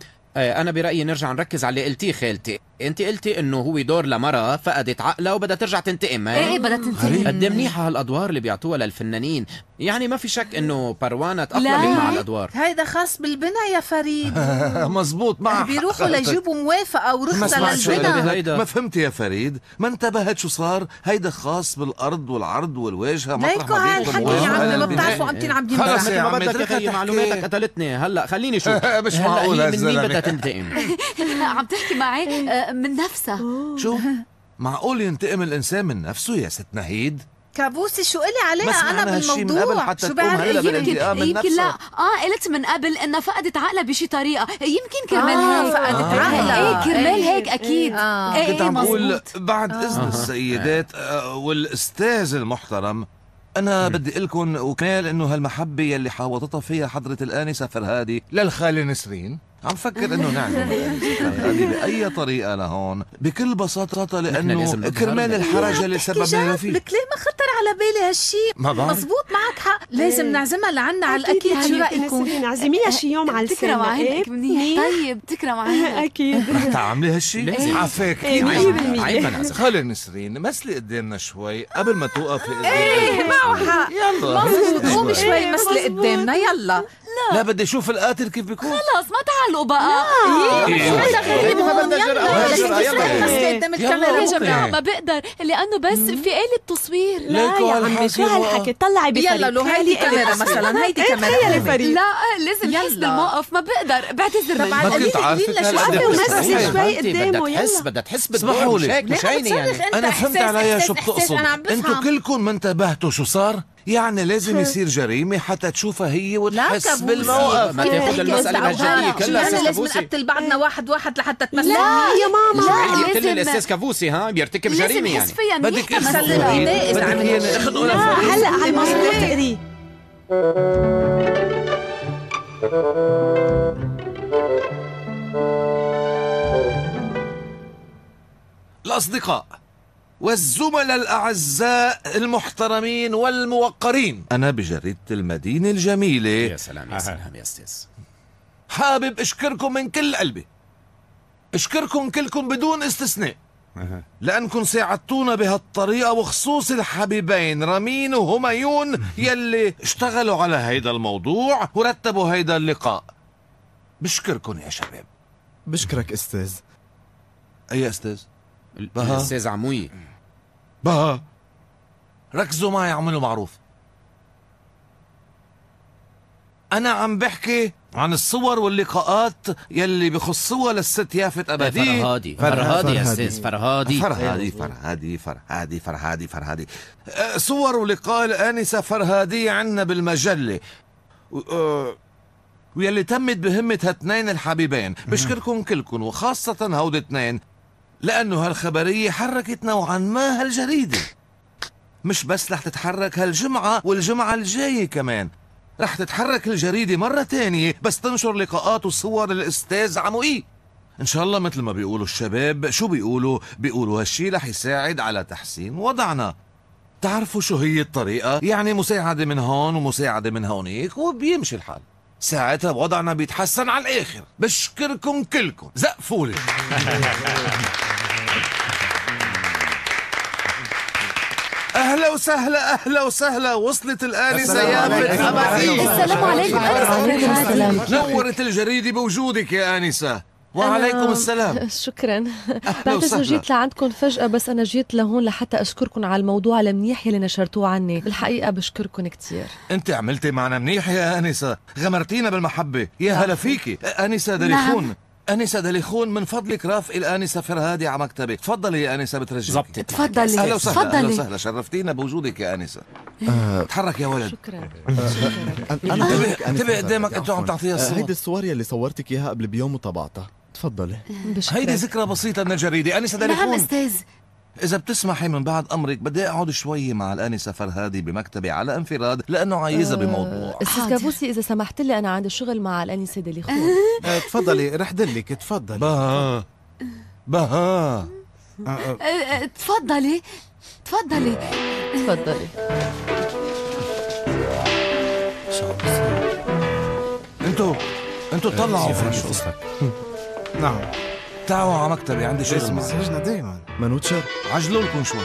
أنا برأيي نرجع نركز على اللي قلتيه خالتي. أنت قلتي إنه هو دور لمرة فقدت عقلها وبدها ترجع تنتقم. ايه ايه بدها تنتقم. قد إيه منيحة هالأدوار اللي بيعطوها للفنانين، يعني ما في شك إنه بروانة لا. تأقلمت مع الأدوار. هيدا خاص بالبناء يا فريد. مزبوط، مع بيروحوا ليجيبوا موافقة ما ورخصة سمعت شو للبناء. قلت هيدا. ما فهمت يا فريد، ما انتبهت شو صار. هيدا خاص بالارض والعرض والواجهه. ليكو هاي الحكي يا عمي، ما بتعرفوا أنتين عم خلص ينبع. يا ما عمي، بدك يا اتركها أخي، تحكي. معلوماتك قتلتني. هلا خليني شوف. مش هلا معقول هي من هالزلمة. مين بدها تنتقم؟ عم تحكي معي آه، من نفسها. شو؟ معقول ينتقم الانسان من نفسه يا ست نهيد؟ كابوسي شو إلي ما عليها سمعنا أنا هالشي من قبل بالموضوع؟ حتى شو تقوم بعرف؟ هلا يمكن بالانتقام من يمكن لا نفسها. اه قلت من قبل انها فقدت عقلها بشي طريقه، يمكن كرمال آه، هيك فقدت آه. عقلها. ايه كرمال إيه. هيك اكيد. آه. ايه كنت ايه عم بقول مزبوط. بعد اذن السيدات آه، والاستاذ المحترم، انا بدي اقول لكم وكمان انه هالمحبه يلي حاوطتها فيها حضره الانسه فرهادي للخاله نسرين، عم فكر انه نعمل الانسه فرهادي باي طريقه لهون بكل بساطه، لانه كرمال الحرج اللي سببنا فيه. لك ليه ما خطر على بالي هالشي؟ ما بعرف. مزبوط، معك حق، لازم إيه. نعزمها لعنا على أكيد الأكيد. شو يا رأيكم؟ نسرين، عزميها شي يوم على تكرم السنة. عينك منيح. طيب تكرم عينك. اكيد. رح تعملي هالشي؟ لازم. عافاك. إيه، مية بالمية. عيب ما نعزم. خلي نسرين مثلي قدامنا شوي قبل ما توقفي. ايه معه حق. يلا مزبوط، قومي شوي إيه، مسلي مزبوط. قدامنا، يلا. لا لا بدي اشوف القاتل كيف بيكون. خلص ما تعلقوا بقى. إيه، شو بدك إيه، غريب ما هون؟ بدنا جرأة. يلا جرأة، يلا. قدام يلا، الكاميرا. يا جماعة، ما بقدر لأنه بس في آلة تصوير. لا يا عمي شو هالحكي، طلعي بفريق. يلا لو هيدي كاميرا مثلا، هيدي كاميرا. تخيلي فريق. لا لازم نحس بالموقف، ما بقدر بعتذر منك. ما كنت عارفة عافية ومثلي شوي قدامه. بدها تحس يلا بدها تحس بالدور اسمحوا مش لي. هيك مش هيني يعني. انا فهمت عليها شو بتقصد. انتوا كلكم ما انتبهتوا شو صار. يعني لازم يصير جريمة حتى تشوفها هي وتحس بالموقف. ما تاخذ المسألة بهالجدية كلها أنا أستاذ لازم كافوسي. نقتل بعضنا واحد واحد لحتى تمثل. لا يا ماما، كل الأستاذ كافوسي ها بيرتكب جريمة يعني. بدك خلينا إيديه إذا عمل بدك اخذوا لا هلا على الموضوع تقري. الأصدقاء والزملاء الأعزاء المحترمين والموقرين، أنا بجريدة المدينة الجميلة. يا سلام يا سلام يا أستاذ. حابب أشكركم من كل قلبي، أشكركم كلكم بدون استثناء، لأنكم ساعدتونا بهالطريقة، وخصوص الحبيبين رامين وهميون يلي اشتغلوا على هيدا الموضوع ورتبوا هيدا اللقاء. بشكركم يا شباب. بشكرك أستاذ. أي أستاذ؟ الأستاذ عموي. بها ركزوا معي، اعملوا معروف. أنا عم بحكي عن الصور واللقاءات يلي بخصوها للست يافت أبدي. فرهادي فرهادي يا أستاذ فرهادي فرهادي فرهادي فرهادي فرهادي فرهادي أه صور ولقاء الآنسة فرهادي عنا بالمجلة، أه ويلي تمت بهمة هاثنين الحبيبين. بشكركم كلكم وخاصة هودي اثنين، لأنه هالخبرية حركت نوعا ما هالجريدة. مش بس رح تتحرك هالجمعة والجمعة الجاية كمان، رح تتحرك الجريدة مرة تانية بس تنشر لقاءات وصور الأستاذ عموئي. إن شاء الله مثل ما بيقولوا الشباب. شو بيقولوا؟ بيقولوا هالشي رح يساعد على تحسين وضعنا. تعرفوا شو هي الطريقة؟ يعني مساعدة من هون ومساعدة من هونيك وبيمشي الحال، ساعتها وضعنا بيتحسن على الآخر. بشكركم كلكم، زقفولي. اهلا وسهلا اهلا وسهلا. وصلت الآنسة يافت أبدي. السلام عليكم. عليكم السلام. نورت الجريدة بوجودك يا آنسة. وعليكم السلام. شكرا. بعتذر جيت لعندكم فجأة، بس أنا جيت لهون لحتى أشكركم على الموضوع المنيح يلي نشرتوه عني. بالحقيقة بشكركم كتير. انت عملتي معنا منيح يا آنسة، غمرتينا بالمحبة. يا هلا فيكي آنسة دليخون. أنسة دليخون، من فضلك رافقي الآنسة فرهادي على مكتبي. تفضلي يا آنسة بترجيكي. زبطت. تفضلي أهلا وسهلا. أهلا تفضلي. وسهلا، شرفتينا بوجودك يا آنسة. آه تحرك يا ولد. شكرا. أنا انتبه قدامك، أنتوا عم تعطيها الصور. هيدي الصور يلي صورتك إياها قبل بيوم وطبعتها. تفضلي. هيدي ذكرى بسيطة من الجريدة. آنسة نعم دليخون، أستاذ. إذا بتسمحي من بعد أمرك بدي أقعد شوي مع الآنسة فرهادي بمكتبي على انفراد، لأنه عايزة بموضوع. أستاذ كابوسي إذا سمحت لي، أنا عندي شغل مع الآنسة دليخون. آه، تفضلي رح دلك. تفضلي. بها بها آه، آه. أه، أه، تفضلي تفضلي تفضلي. انتوا انتوا طلعوا شو قصتك؟ نعم. تعالوا على مكتبي، عندي شغل لازم معكم. يزعجنا دايما. منوتشر عجلوا لكم شوي.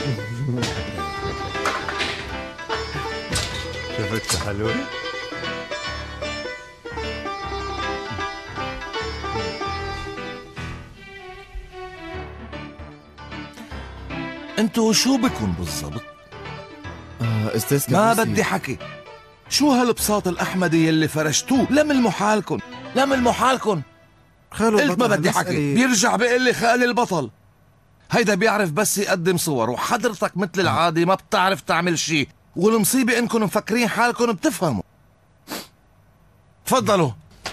شفت حلوة؟ انتوا شو بكم بالضبط؟ آه أستاذ ما كابوسي. بدي حكي. شو هالبساط الأحمدي يلي فرشتوه؟ لملموا حالكم، لملموا حالكم. خالو قلت ما البطل بدي حكي. هالمسألة- بيرجع بيقول لي خالي البطل. هيدا بيعرف بس يقدم صور، وحضرتك مثل العادي ما بتعرف تعمل شي، والمصيبة انكم مفكرين حالكم بتفهموا. تفضلوا.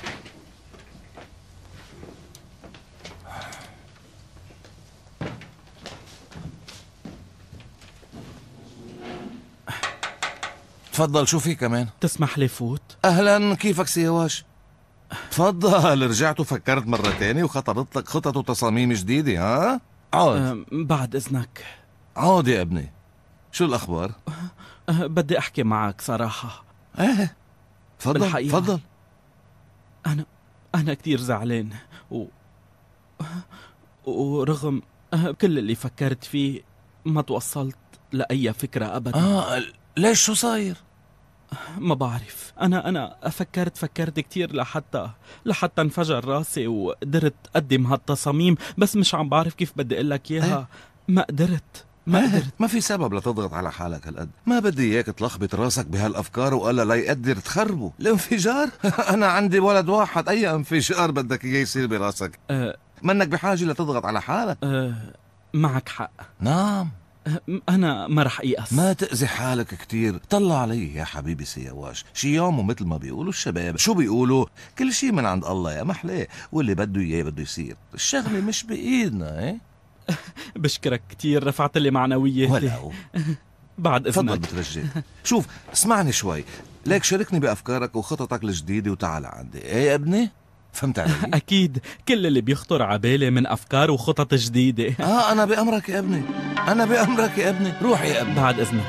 تفضل. شو في كمان؟ تسمح لي فوت؟ اهلا، كيفك سيواش؟ تفضل. رجعت وفكرت مرة تانية وخطرت لك خطط وتصاميم جديدة، ها؟ عود. أه بعد إذنك. عود يا ابني. شو الأخبار؟ أه بدي أحكي معك صراحة. ايه تفضل. بالحقيقة تفضل. أنا أنا كتير زعلان و... ورغم كل اللي فكرت فيه ما توصلت لأي فكرة أبدا. آه ليش؟ شو صاير؟ ما بعرف. أنا أنا فكرت فكرت كتير لحتى لحتى انفجر راسي وقدرت أقدم هالتصاميم، بس مش عم بعرف كيف بدي أقول لك إياها. ما قدرت ما قدرت. ما في سبب لتضغط على حالك هالقد. ما بدي اياك تلخبط راسك بهالافكار وقال لا يقدر تخربه. الانفجار انا عندي ولد واحد، اي انفجار بدك اياه يصير براسك؟ أه منك بحاجه لتضغط على حالك. أه معك حق. نعم أنا ما رح يأس. ما تأذي حالك كتير. طلع علي يا حبيبي سيواش، شي يوم ومثل ما بيقولوا الشباب شو بيقولوا، كل شي من عند الله يا محلاه، واللي بده اياه بده يصير. الشغله مش بايدنا. ايه بشكرك كتير، رفعت لي معنوياتي. ولو بعد إذنك. تفضل بترجيك. شوف اسمعني شوي، ليك شاركني بأفكارك وخططك الجديدة وتعال عندي. ايه يا ابني، فهمت علي؟ أكيد كل اللي بيخطر عبالي من أفكار وخطط جديدة. آه أنا بأمرك يا ابني، أنا بأمرك يا ابني. روح يا ابني. بعد إذنك.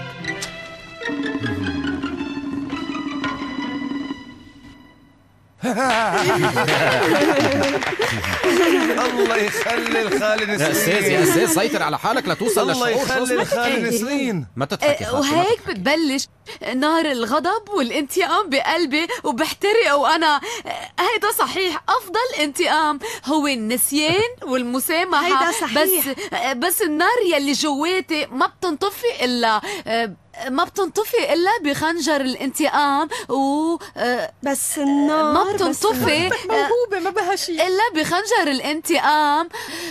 الله يخلي الخالي نسرين. يا أستاذ يا أستاذ سيطر على حالك لتوصل الله للشعور. يخلي الخالي نسرين. ما تضحك يا خالتي. وهيك بتبلش نار الغضب والانتقام بقلبي وبحترق. وأنا هيدا صحيح أفضل انتقام هو النسيان والمسامحة. هيدا صحيح. بس بس النار يلي جواتي ما بتنطفي إلا ما بتنطفي إلا بخنجر الانتقام. و بس النار ما بتنطفي موهوبة ما بها شيء إلا بخنجر الانتقام.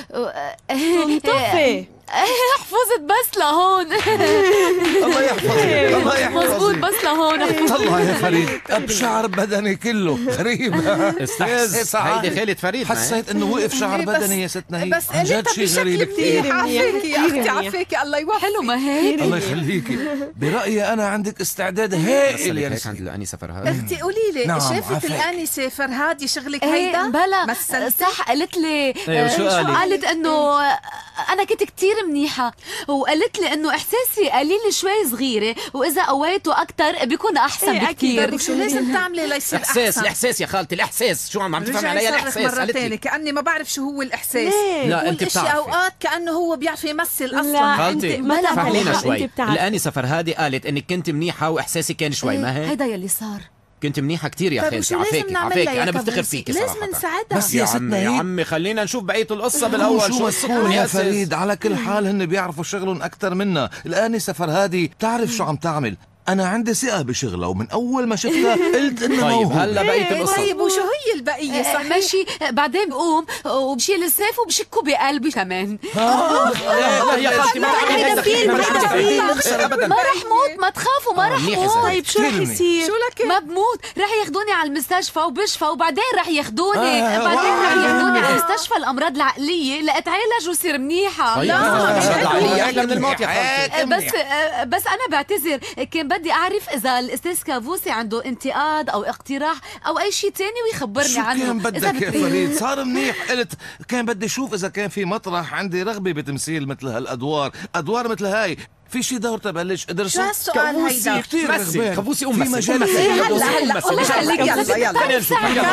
تنطفي. حفظت بس لهون. الله يحفظك، الله يحفظك. مزبوط بس لهون. الله يا فريد، بشعر بدني كله غريب. استحس هيدي خالة فريد. حسيت انه وقف شعر بدني يا ستنا. هي بس عن جد شيء غريب كثير. عافاكي يا اختي عافاكي. الله يوفقك. حلو ما هيك. الله يخليكي. برأيي انا عندك استعداد هائل يا هيك عند الآنسة فرهاد. اختي قولي لي، نعم، شافت عافاك. الآنسة فرهاد شغلك ايه هيدا؟ بلا مثلتي؟ صح. قالت لي ايه وشو آه، قالت؟ قالت انه انا كنت كتير منيحه، وقالت لي انه احساسي قليل شوي صغيره، واذا قويته اكثر بيكون احسن ايه بكثير. وشو لازم تعملي ليصير احساس احسن؟ الاحساس يا خالتي، الاحساس. شو عم عم تفهم رجعي علي صرخ الاحساس؟ مرة قالت تانية لي كأني ما بعرف شو هو الإحساس. ليه؟ لا انت كل شيء بتعرفي. أوقات كأنه هو بيعرف يمثل لا أصلا. خالتي انت ما فهمينا تعرفي. شوي. انت بتعرفي. الآنسة فرهادي قالت انك كنت منيحة واحساسي كان شوي، ما هيك؟ هيدا يلي صار. كنت منيحة كتير يا طيب خالتي. وشو لازم عافاكي نعمل عافاكي، لها انا يا بفتخر كابوسي؟ فيكي لازم صراحة. نساعدها. بس يا يا ستنا عمي يا هيك. عمي خلينا نشوف بقية القصة هو بالأول. شو شو مسكون يا أساس؟ فريد، على كل حال هن بيعرفوا شغلهم أكثر منا. الآنسة فرهادي بتعرف شو عم تعمل. أنا عندي ثقة بشغلها، ومن أول ما شفتها قلت إنها طيب موهوبة. هلا بقية إيه، القصة. طيب وشو هي البقية؟ آه، صح ماشي. آه، بعدين بقوم وبشيل السيف وبشكه بقلبي كمان. لا لا يا خالتي ما تعملي هيك. فيلم، ما هيدا فيلم. نخسر أبدا. ما رح موت، ما تخافوا، ما رح منيح يا موت. زلمة. طيب شو رح كتير يصير؟ شو لك؟ ما بموت، رح ياخدوني على المستشفى وبشفى، وبعدين رح ياخدوني آه، بعدين رح واو. ياخدوني على مستشفى الامراض العقليه لاتعالج وصير منيحه. طيب لا، شد لا، علي أحلى من الموت يا خالتي. آه، بس آه، بس انا بعتذر، كان بدي اعرف اذا الاستاذ كابوسي عنده انتقاد او اقتراح او اي شيء تاني ويخبرني شو عنه. كان إذا بدك يا بتريد. فريد؟ صار منيح. قلت كان بدي اشوف اذا كان في مطرح عندي رغبه بتمثيل مثل هالادوار، ادوار مثل هاي. في شي دور تبلش ادرس. شو هالسؤال هيدا؟ كثير مثل رغبان. كابوسي في أم مثل. مجال أم مثل. كثير. هلا هلا الله يخليك. يلا يلا خلينا نشوف. يلا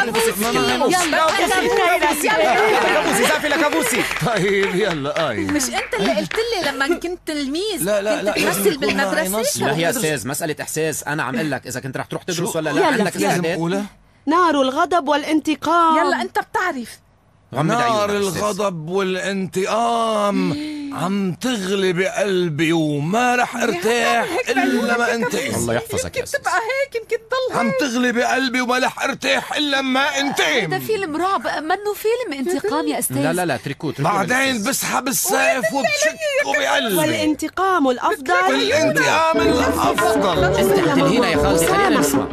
كابوسي زعفي لكابوسي. طيب يلا اي. مش انت اللي قلت لي لما كنت تلميذ لا لا لا كنت لازم تمثل يكون معي بالمدرسة؟ نص. لا يا استاذ مسألة احساس. انا عم اقول لك اذا كنت رح تروح تدرس شو؟ ولا لا. يلا، عندك يلا. لازم استعداد؟ اقولها. نار الغضب والانتقام. يلا انت بتعرف. غمض نار عيونك أستاذ. الغضب والانتقام عم تغلي بقلبي، وما رح ارتاح الا ما انتهي. الله يحفظك يا استاذ. تبقى هيك يمكن تضل عم تغلي بقلبي وما رح ارتاح الا ما انتهي. هذا فيلم رعب، منه فيلم انتقام يا استاذ. لا لا لا تركوه تركوه بعدين بالأستاذ. بسحب السيف وبشكه بقلبي. والانتقام الافضل. والانتقام الافضل. انت حتنهينا يا خالتي، خلينا نسمع.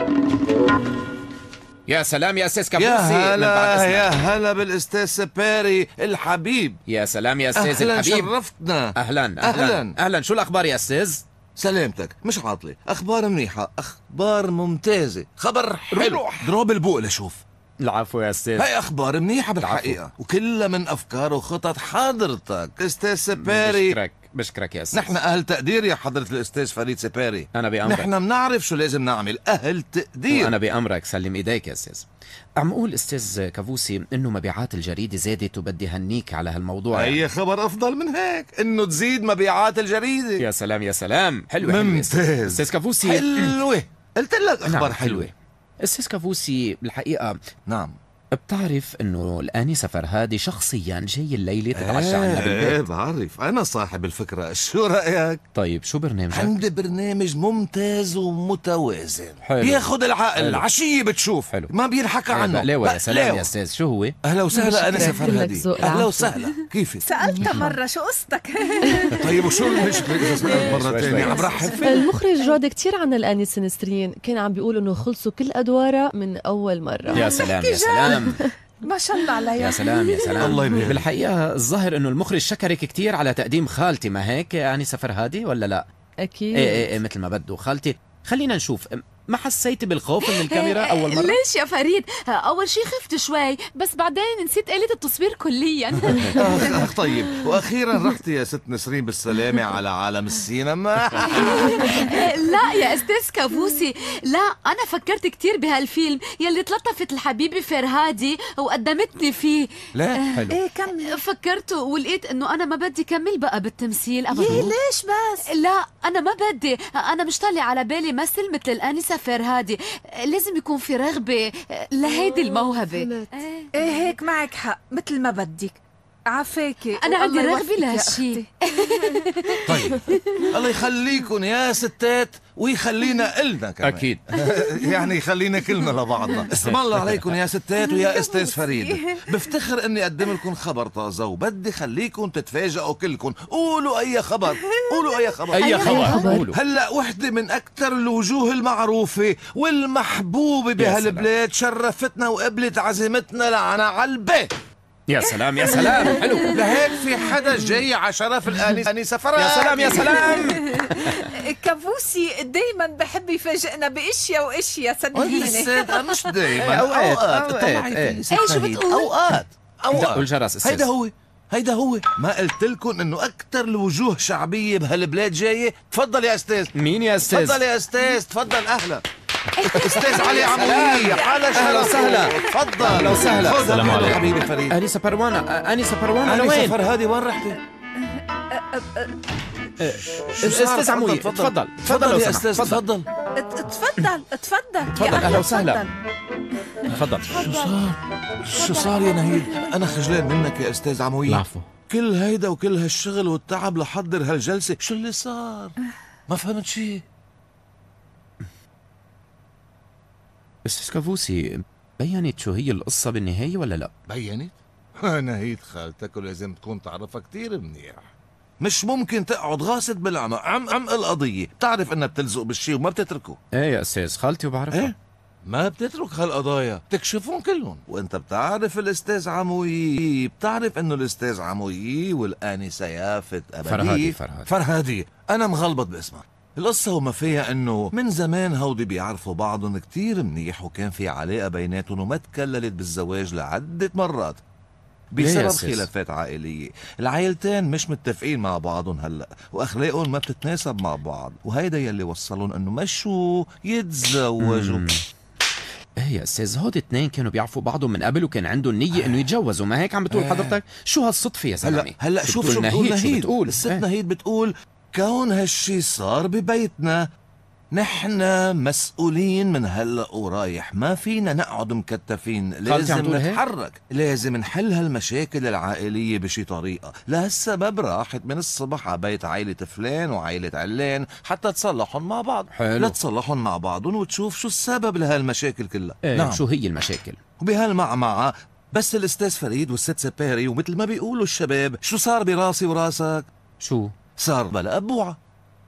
يا سلام يا استاذ كابوسي. يا من بعد هلا إذنك. يا هلا بالاستاذ سباري الحبيب. يا سلام يا استاذ اهلا الحبيب. شرفتنا. اهلا اهلا أهلاً. اهلا. شو الاخبار يا استاذ؟ سلامتك، مش عاطلة، اخبار منيحة، اخبار ممتازة، خبر حلو. دروب البوق لشوف. العفو يا استاذ. هاي اخبار منيحة بالحقيقة، وكلها من افكار وخطط حضرتك استاذ سباري. بشكرك بشكرك يا استاذ. نحن اهل تقدير يا حضرة الاستاذ فريد سباري. انا بامرك. نحن بنعرف شو لازم نعمل، اهل تقدير. وانا بامرك، سلم ايديك يا استاذ. عم اقول استاذ كابوسي انه مبيعات الجريده زادت، وبدي هنيك على هالموضوع. اي يعني. خبر افضل من هيك، انه تزيد مبيعات الجريدة. يا سلام يا سلام. حلوة ممتاز. حلوة. استاذ كابوسي حلوة. قلت لك اخبار نعم حلوه. حلوة. أستاذ كابوسي بالحقيقة نعم بتعرف انه الآنسة فرهادي شخصيا جاي الليلة تتعشى عنا ايه بالبيت. بعرف، انا صاحب الفكره، شو رايك؟ طيب شو برنامجك؟ عندي برنامج ممتاز ومتوازن، حلو. بياخد العقل، حلو. عشية بتشوف حلو. ما بينحكى عنه. لا يا سلام بقلاوة. يا أستاذ، شو هو؟ اهلا وسهلا انسه شكراً. كلك فرهادي، ذوق اهلا العفو. وسهلا، كيفك؟ سألت مرة شو قصتك؟ طيب وشو المشكله اذا سالت مره شوي ثانيه؟ شوي. عم رحب فيك. المخرج راد كتير عن الآنسة نسرين، كان عم بيقول إنه خلصوا كل أدوارها من أول مرة. يا سلام يا سلام ما شاء الله عليها. يا سلام يا سلام. الله يبارك. بالحقيقة الظاهر انه المخرج شكرك كتير على تقديم خالتي، ما هيك يا آنسة فرهادي ولا لا؟ أكيد. ايه ايه ايه مثل ما بده خالتي. خلينا نشوف، ما حسيتي بالخوف من الكاميرا اول مرة؟ ليش يا فريد؟ أول شي خفت شوي، بس بعدين نسيت آلة التصوير كليا. اخ اخ طيب، واخيرا رحتي يا ست نسرين بالسلامه على عالم السينما. لا يا أستاذ كابوسي، لا أنا فكرت كتير بهالفيلم يلي تلطفت الحبيبة فرهادي وقدمتني فيه. لا حلو. ايه كمل. فكرته ولقيت إنه أنا ما بدي كمل بقى بالتمثيل أبدا. يي ليش بس؟ لا أنا ما بدي، أنا مش طالع على بالي مثل مثل الآنسة فرهادي، لازم يكون في رغبة لهيدي الموهبة. ايه هيك معك حق، مثل ما بدك. عافاكي. أنا عندي والله رغبة يوفقك يا لهالشي. طيب الله يخليكم يا ستات ويخلينا إلنا كمان. اكيد. يعني يخلينا كلنا لبعضنا. اسم الله عليكم يا ستات ويا استاذ فريد، بفتخر اني اقدم لكم خبر طازه وبدي خليكم تتفاجئوا كلكم. قولوا اي خبر، قولوا اي خبر. اي خبر قولوا. هلا وحده من اكثر الوجوه المعروفه والمحبوبه بهالبلاد شرفتنا وقبلت عزيمتنا لعنا على البيت. يا سلام يا سلام. حلو. لهيك في حدا جاي على شرف الآنسة فرهادي. يا سلام يا سلام. كابوسي دايما بحب يفاجئنا باشياء واشياء صدقيني. السيدة مش دايما، أوقات. اوقات أوقات. طلعي إيه. في ست إيه شو فريد. بتقول؟ اوقات دقوا اوقات الجرس أستاذ. هيدا هو هيدا هو ما قلت لكم انه اكثر الوجوه شعبيه بهالبلاد جايه. تفضل يا استاذ. مين يا أستاذ؟ تفضل يا استاذ، تفضل. اهلا استاذ علي عمودي، على أهلا وسهلا. تفضل. أهلا وسهلا. خذ السلام هذا عليكم. حبيبي فريد. آنسة بروانة، آنسة بروانة أنا لوين؟ سفر هذه وين رحتي؟ أستاذ عموي تفضل تفضل لو يا سمحت. استاذ، تفضل. تفضل تفضل. تفضل، يا أهلا وسهلا. تفضل. تفضل. شو صار؟ شو صار يا نهيد؟ أنا خجلان منك يا أستاذ عموي. العفو. كل هيدا وكل هالشغل والتعب لحضر هالجلسة، شو اللي صار؟ ما فهمت شيء. أستاذ كابوسي، بينت شو هي القصة بالنهاية ولا لا؟ بينت؟ نهيد خالتك ولازم تكون تعرفها كتير منيح. مش ممكن تقعد غاصب بالعمق عم عمق القضية، بتعرف انها بتلزق بالشي وما بتتركه. ايه يا أستاذ، خالتي وبعرفها. ايه؟ ما بتترك هالقضايا، بتكشفون كلهم. وانت بتعرف الاستاذ عموي، بتعرف انه الاستاذ عموي والآنسة يافت أبدي فرهادي فرهادي فرهادي انا مغلبط باسمها. القصة وما فيها انه من زمان هودي بيعرفوا بعضهم كتير منيح، وكان في علاقة بيناتهم وما تكللت بالزواج لعدة مرات ليه يا بسبب أستاذ؟ خلافات عائلية. العائلتين مش متفقين مع بعضهم هلأ، وأخلاقهم ما بتتناسب مع بعض، وهيدا يلي وصلهم انه مشوا يتزوجوا. مم. ايه يا أستاذ، هود اتنين كانوا بيعرفوا بعضهم من قبل وكان عندهم نية انه يتجوزوا، ما هيك عم بتقول حضرتك؟ شو هالصدفة يا زلمة؟ هلا هلا شوف بتقول شو بتقول نهيد، شو نهيد. بتقول؟ الست إيه. نهيد بتقول كون هالشي صار ببيتنا، نحن مسؤولين من هلا ورايح، ما فينا نقعد مكتفين، خالتي عم لازم تقول هيك؟ نتحرك، لازم نحل هالمشاكل العائلية بشي طريقة. لهالسبب راحت من الصبح على بيت عائلة فلان وعائلة علان حتى تصلحن مع بعض. حلو. لتصلحن مع بعضهم وتشوف شو السبب لهالمشاكل كلها. ايه نعم. شو هي المشاكل؟ وبهالمعمعة بس الأستاذ فريد والست سباري، ومثل ما بيقولوا الشباب، شو صار براسي وراسك؟ شو؟ صار بلا أبوعة.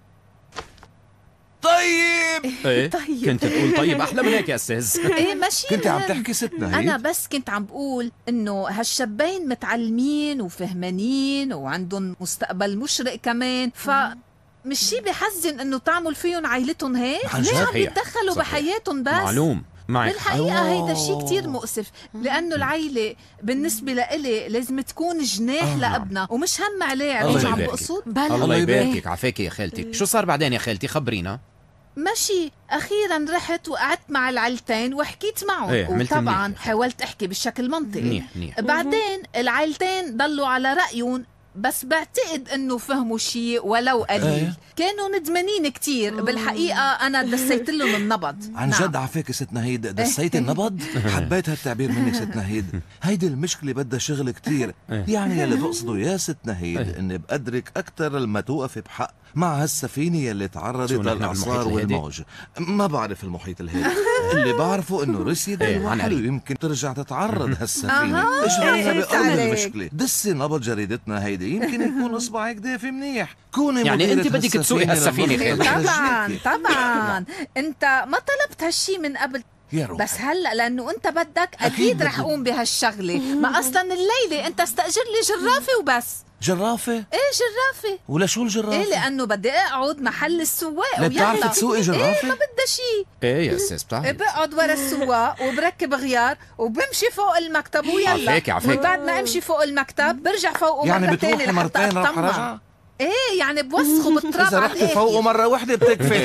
طيب ايه طيب. كنت تقول طيب أحلى من هيك يا أستاذ. ايه ماشي. كنت عم تحكي ست نهيد؟ أنا بس كنت عم بقول إنه هالشابين متعلمين وفهمانين وعندهم مستقبل مشرق كمان، ف مش شي بحزن إنه تعمل فيهم عائلتهم هيك؟ عن ليه عم صحيح. يتدخلوا صحيح. بحياتهم بس؟ معلوم معك. بالحقيقة أيوة. هيدا شيء كتير مؤسف، لأنه العيلة بالنسبة لإلي لازم تكون جناح آه. لابننا ومش هم عليه. الله عرفت شو عم يبارك. بقصد؟ بلا الله يبارك. يباركك، عافاكي يا خالتي. شو صار بعدين يا خالتي؟ خبرينا. ماشي، أخيرا رحت وقعدت مع العيلتين وحكيت معهم، إيه، عملت وطبعا منيح. حاولت أحكي بشكل منطقي. منيح منيح. بعدين العيلتين ضلوا على رأيهم، بس بعتقد انه فهموا شيء ولو قليل. ايه؟ كانوا ندمانين كتير. بالحقيقة انا دسيت لهم النبض. عن نعم. جد عفاك ست نهيد، دسيت النبض. حبيت هالتعبير منك ست نهيد. هيدي المشكلة بدها شغل كتير. يعني يلي تقصده يا ست نهيد اني بقدرك اكتر لما توقف بحق مع هالسفينة يلي تعرضت للإعصار والموج. ما بعرف المحيط الهادي. اللي بعرفه انه روسيا الوحل ويمكن ترجع تتعرض هالسفينة. ايش بدنا بقلب المشكلة؟ دسي نبض جريدتنا هيدي، يمكن يكون اصبعك دافي منيح. كوني يعني انت بدك تسوقي هالسفينة. طبعا طبعا انت ما طلبت هالشي من قبل، بس هلا لانه انت بدك اكيد, أكيد رح اقوم بهالشغله. ما اصلا الليله انت استاجر لي جرافه وبس. جرافه؟ ايه جرافه. ولا شو الجرافه؟ ايه لانه بدي اقعد محل السواق. لا بتعرفي تسوقي جرافه؟ ايه ما بدها شيء. ايه يا استاذ بتعرف. إيه بقعد ورا السواق وبركب غيار وبمشي فوق المكتب ويلا. عفاكي عفاكي. وبعد ما امشي فوق المكتب برجع فوقه يعني مرة تانية بتروحي مرتين راح رجع؟ ايه يعني بوسخه بالتراب. اذا رحتي فوقه مره وحده بتكفي.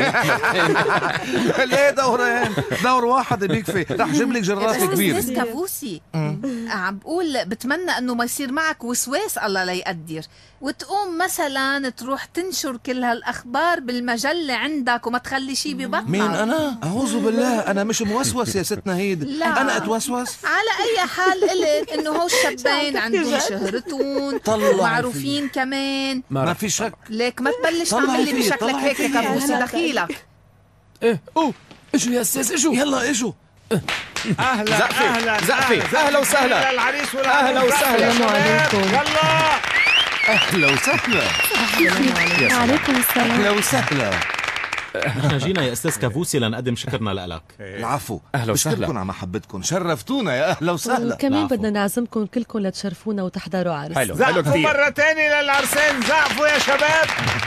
ليه دورين؟ دور واحد بيكفي. رح جيب لك جرافه كبيره. بس كابوسي عم بقول بتمنى انه ما يصير معك وسواس الله لا يقدر، وتقوم مثلا تروح تنشر كل هالاخبار بالمجله عندك وما تخلي شيء ببطنك. مين انا؟ اعوذ بالله، انا مش موسوس يا ست نهيد. لا. انا اتوسوس؟ على اي حال قلت انه هو الشابين عندهم شهرتهم ومعروفين كمان. ما في شك. ليك ما تبلش تعمل لي بشكلك هيك يا كابوسي دخيلك. ايه اوه اجوا يا استاذ اجوا. يلا اجوا. اهلا زقفي اهلا زقفي. اهلا وسهلا. العريس اهلا وسهلا. السلام عليكم. يلا اهلا وسهلا. وعليكم السلام. اهلا وسهلا. نحن جينا يا استاذ كابوسي لنقدم شكرنا لك. العفو. اهلا وسهلا. بشكركم على محبتكم، شرفتونا يا اهلا وسهلا. كمان بدنا نعزمكم كلكم لتشرفونا وتحضروا عرس. حلو حلو زقفوا كثير. مرة تانية للعرسين، زقفوا يا شباب.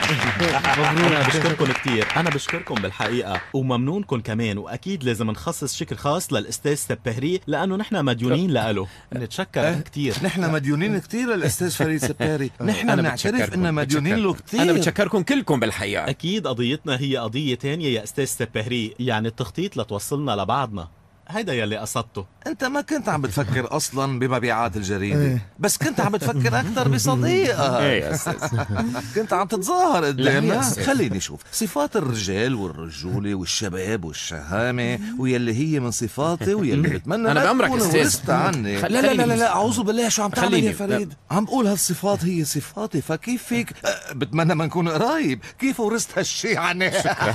مبروك. انا بشكركم كثير، انا بشكركم بالحقيقه وممنونكم كمان، واكيد لازم نخصص شكر خاص للاستاذ سبهري لانه نحن مديونين له. نتشكر كثير. نحن مديونين كثير للاستاذ فريد سبهري. نحن أنا بنعترف بتشكركم. ان مديونين له كثير. انا بتشكركم كلكم بالحقيقه. اكيد قضيتنا هي قضيه تانية يا استاذ سبهري، يعني التخطيط لتوصلنا لبعضنا. هيدا يلي قصدته. انت ما كنت عم بتفكر اصلا بمبيعات الجريده، بس كنت عم بتفكر اكثر بصديقه. ايه يا استاذ. كنت عم تتظاهر قدامنا. لا يا أستاذ. خليني اشوف صفات الرجال والرجوله والشباب والشهامه ويلي هي من صفاتي ويلي بتمنى أنا لا بأمرك تكون أستاذ. ورثت عني. خل- لا لا لا خليني لا, لا بس- اعوذ بالله، شو عم تعمل خليني يا فريد؟ عم بقول هالصفات هي صفاتي، فكيف فيك أه، بتمنى ما نكون قرايب؟ كيف ورثت هالشي عني؟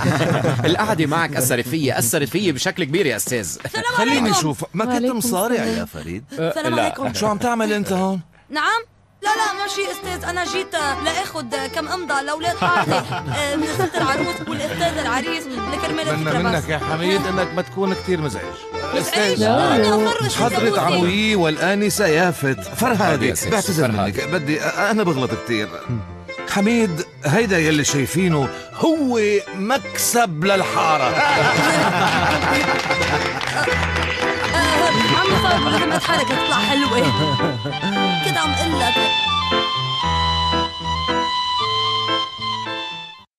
القعده معك اثرت فيي اثرت فيي بشكل كبير يا استاذ. خليني اشوف. ما كنت وعليكم مصارع السلام. يا فريد؟ السلام لا. عليكم. شو عم تعمل انت هون؟ نعم. لا لا ماشي استاذ، انا جيت لاخذ كم امضاء لاولاد حارتي آه، من ست العروس والاستاذ العريس لكرمال بتمنى الفكره. منك بس يا حميد انك ما تكون كثير مزعج. مزعج؟ لا. انا افرش حضرة عمويي والآنسة يافت فرهادي، يا سيدي، بعتذر فرهادي. منك، بدي أنا بغلط كتير. حميد، هيدا يلي شايفينه هو مكسب للحارة. عم صار لازم اتحرك تطلع حلوه. كده عم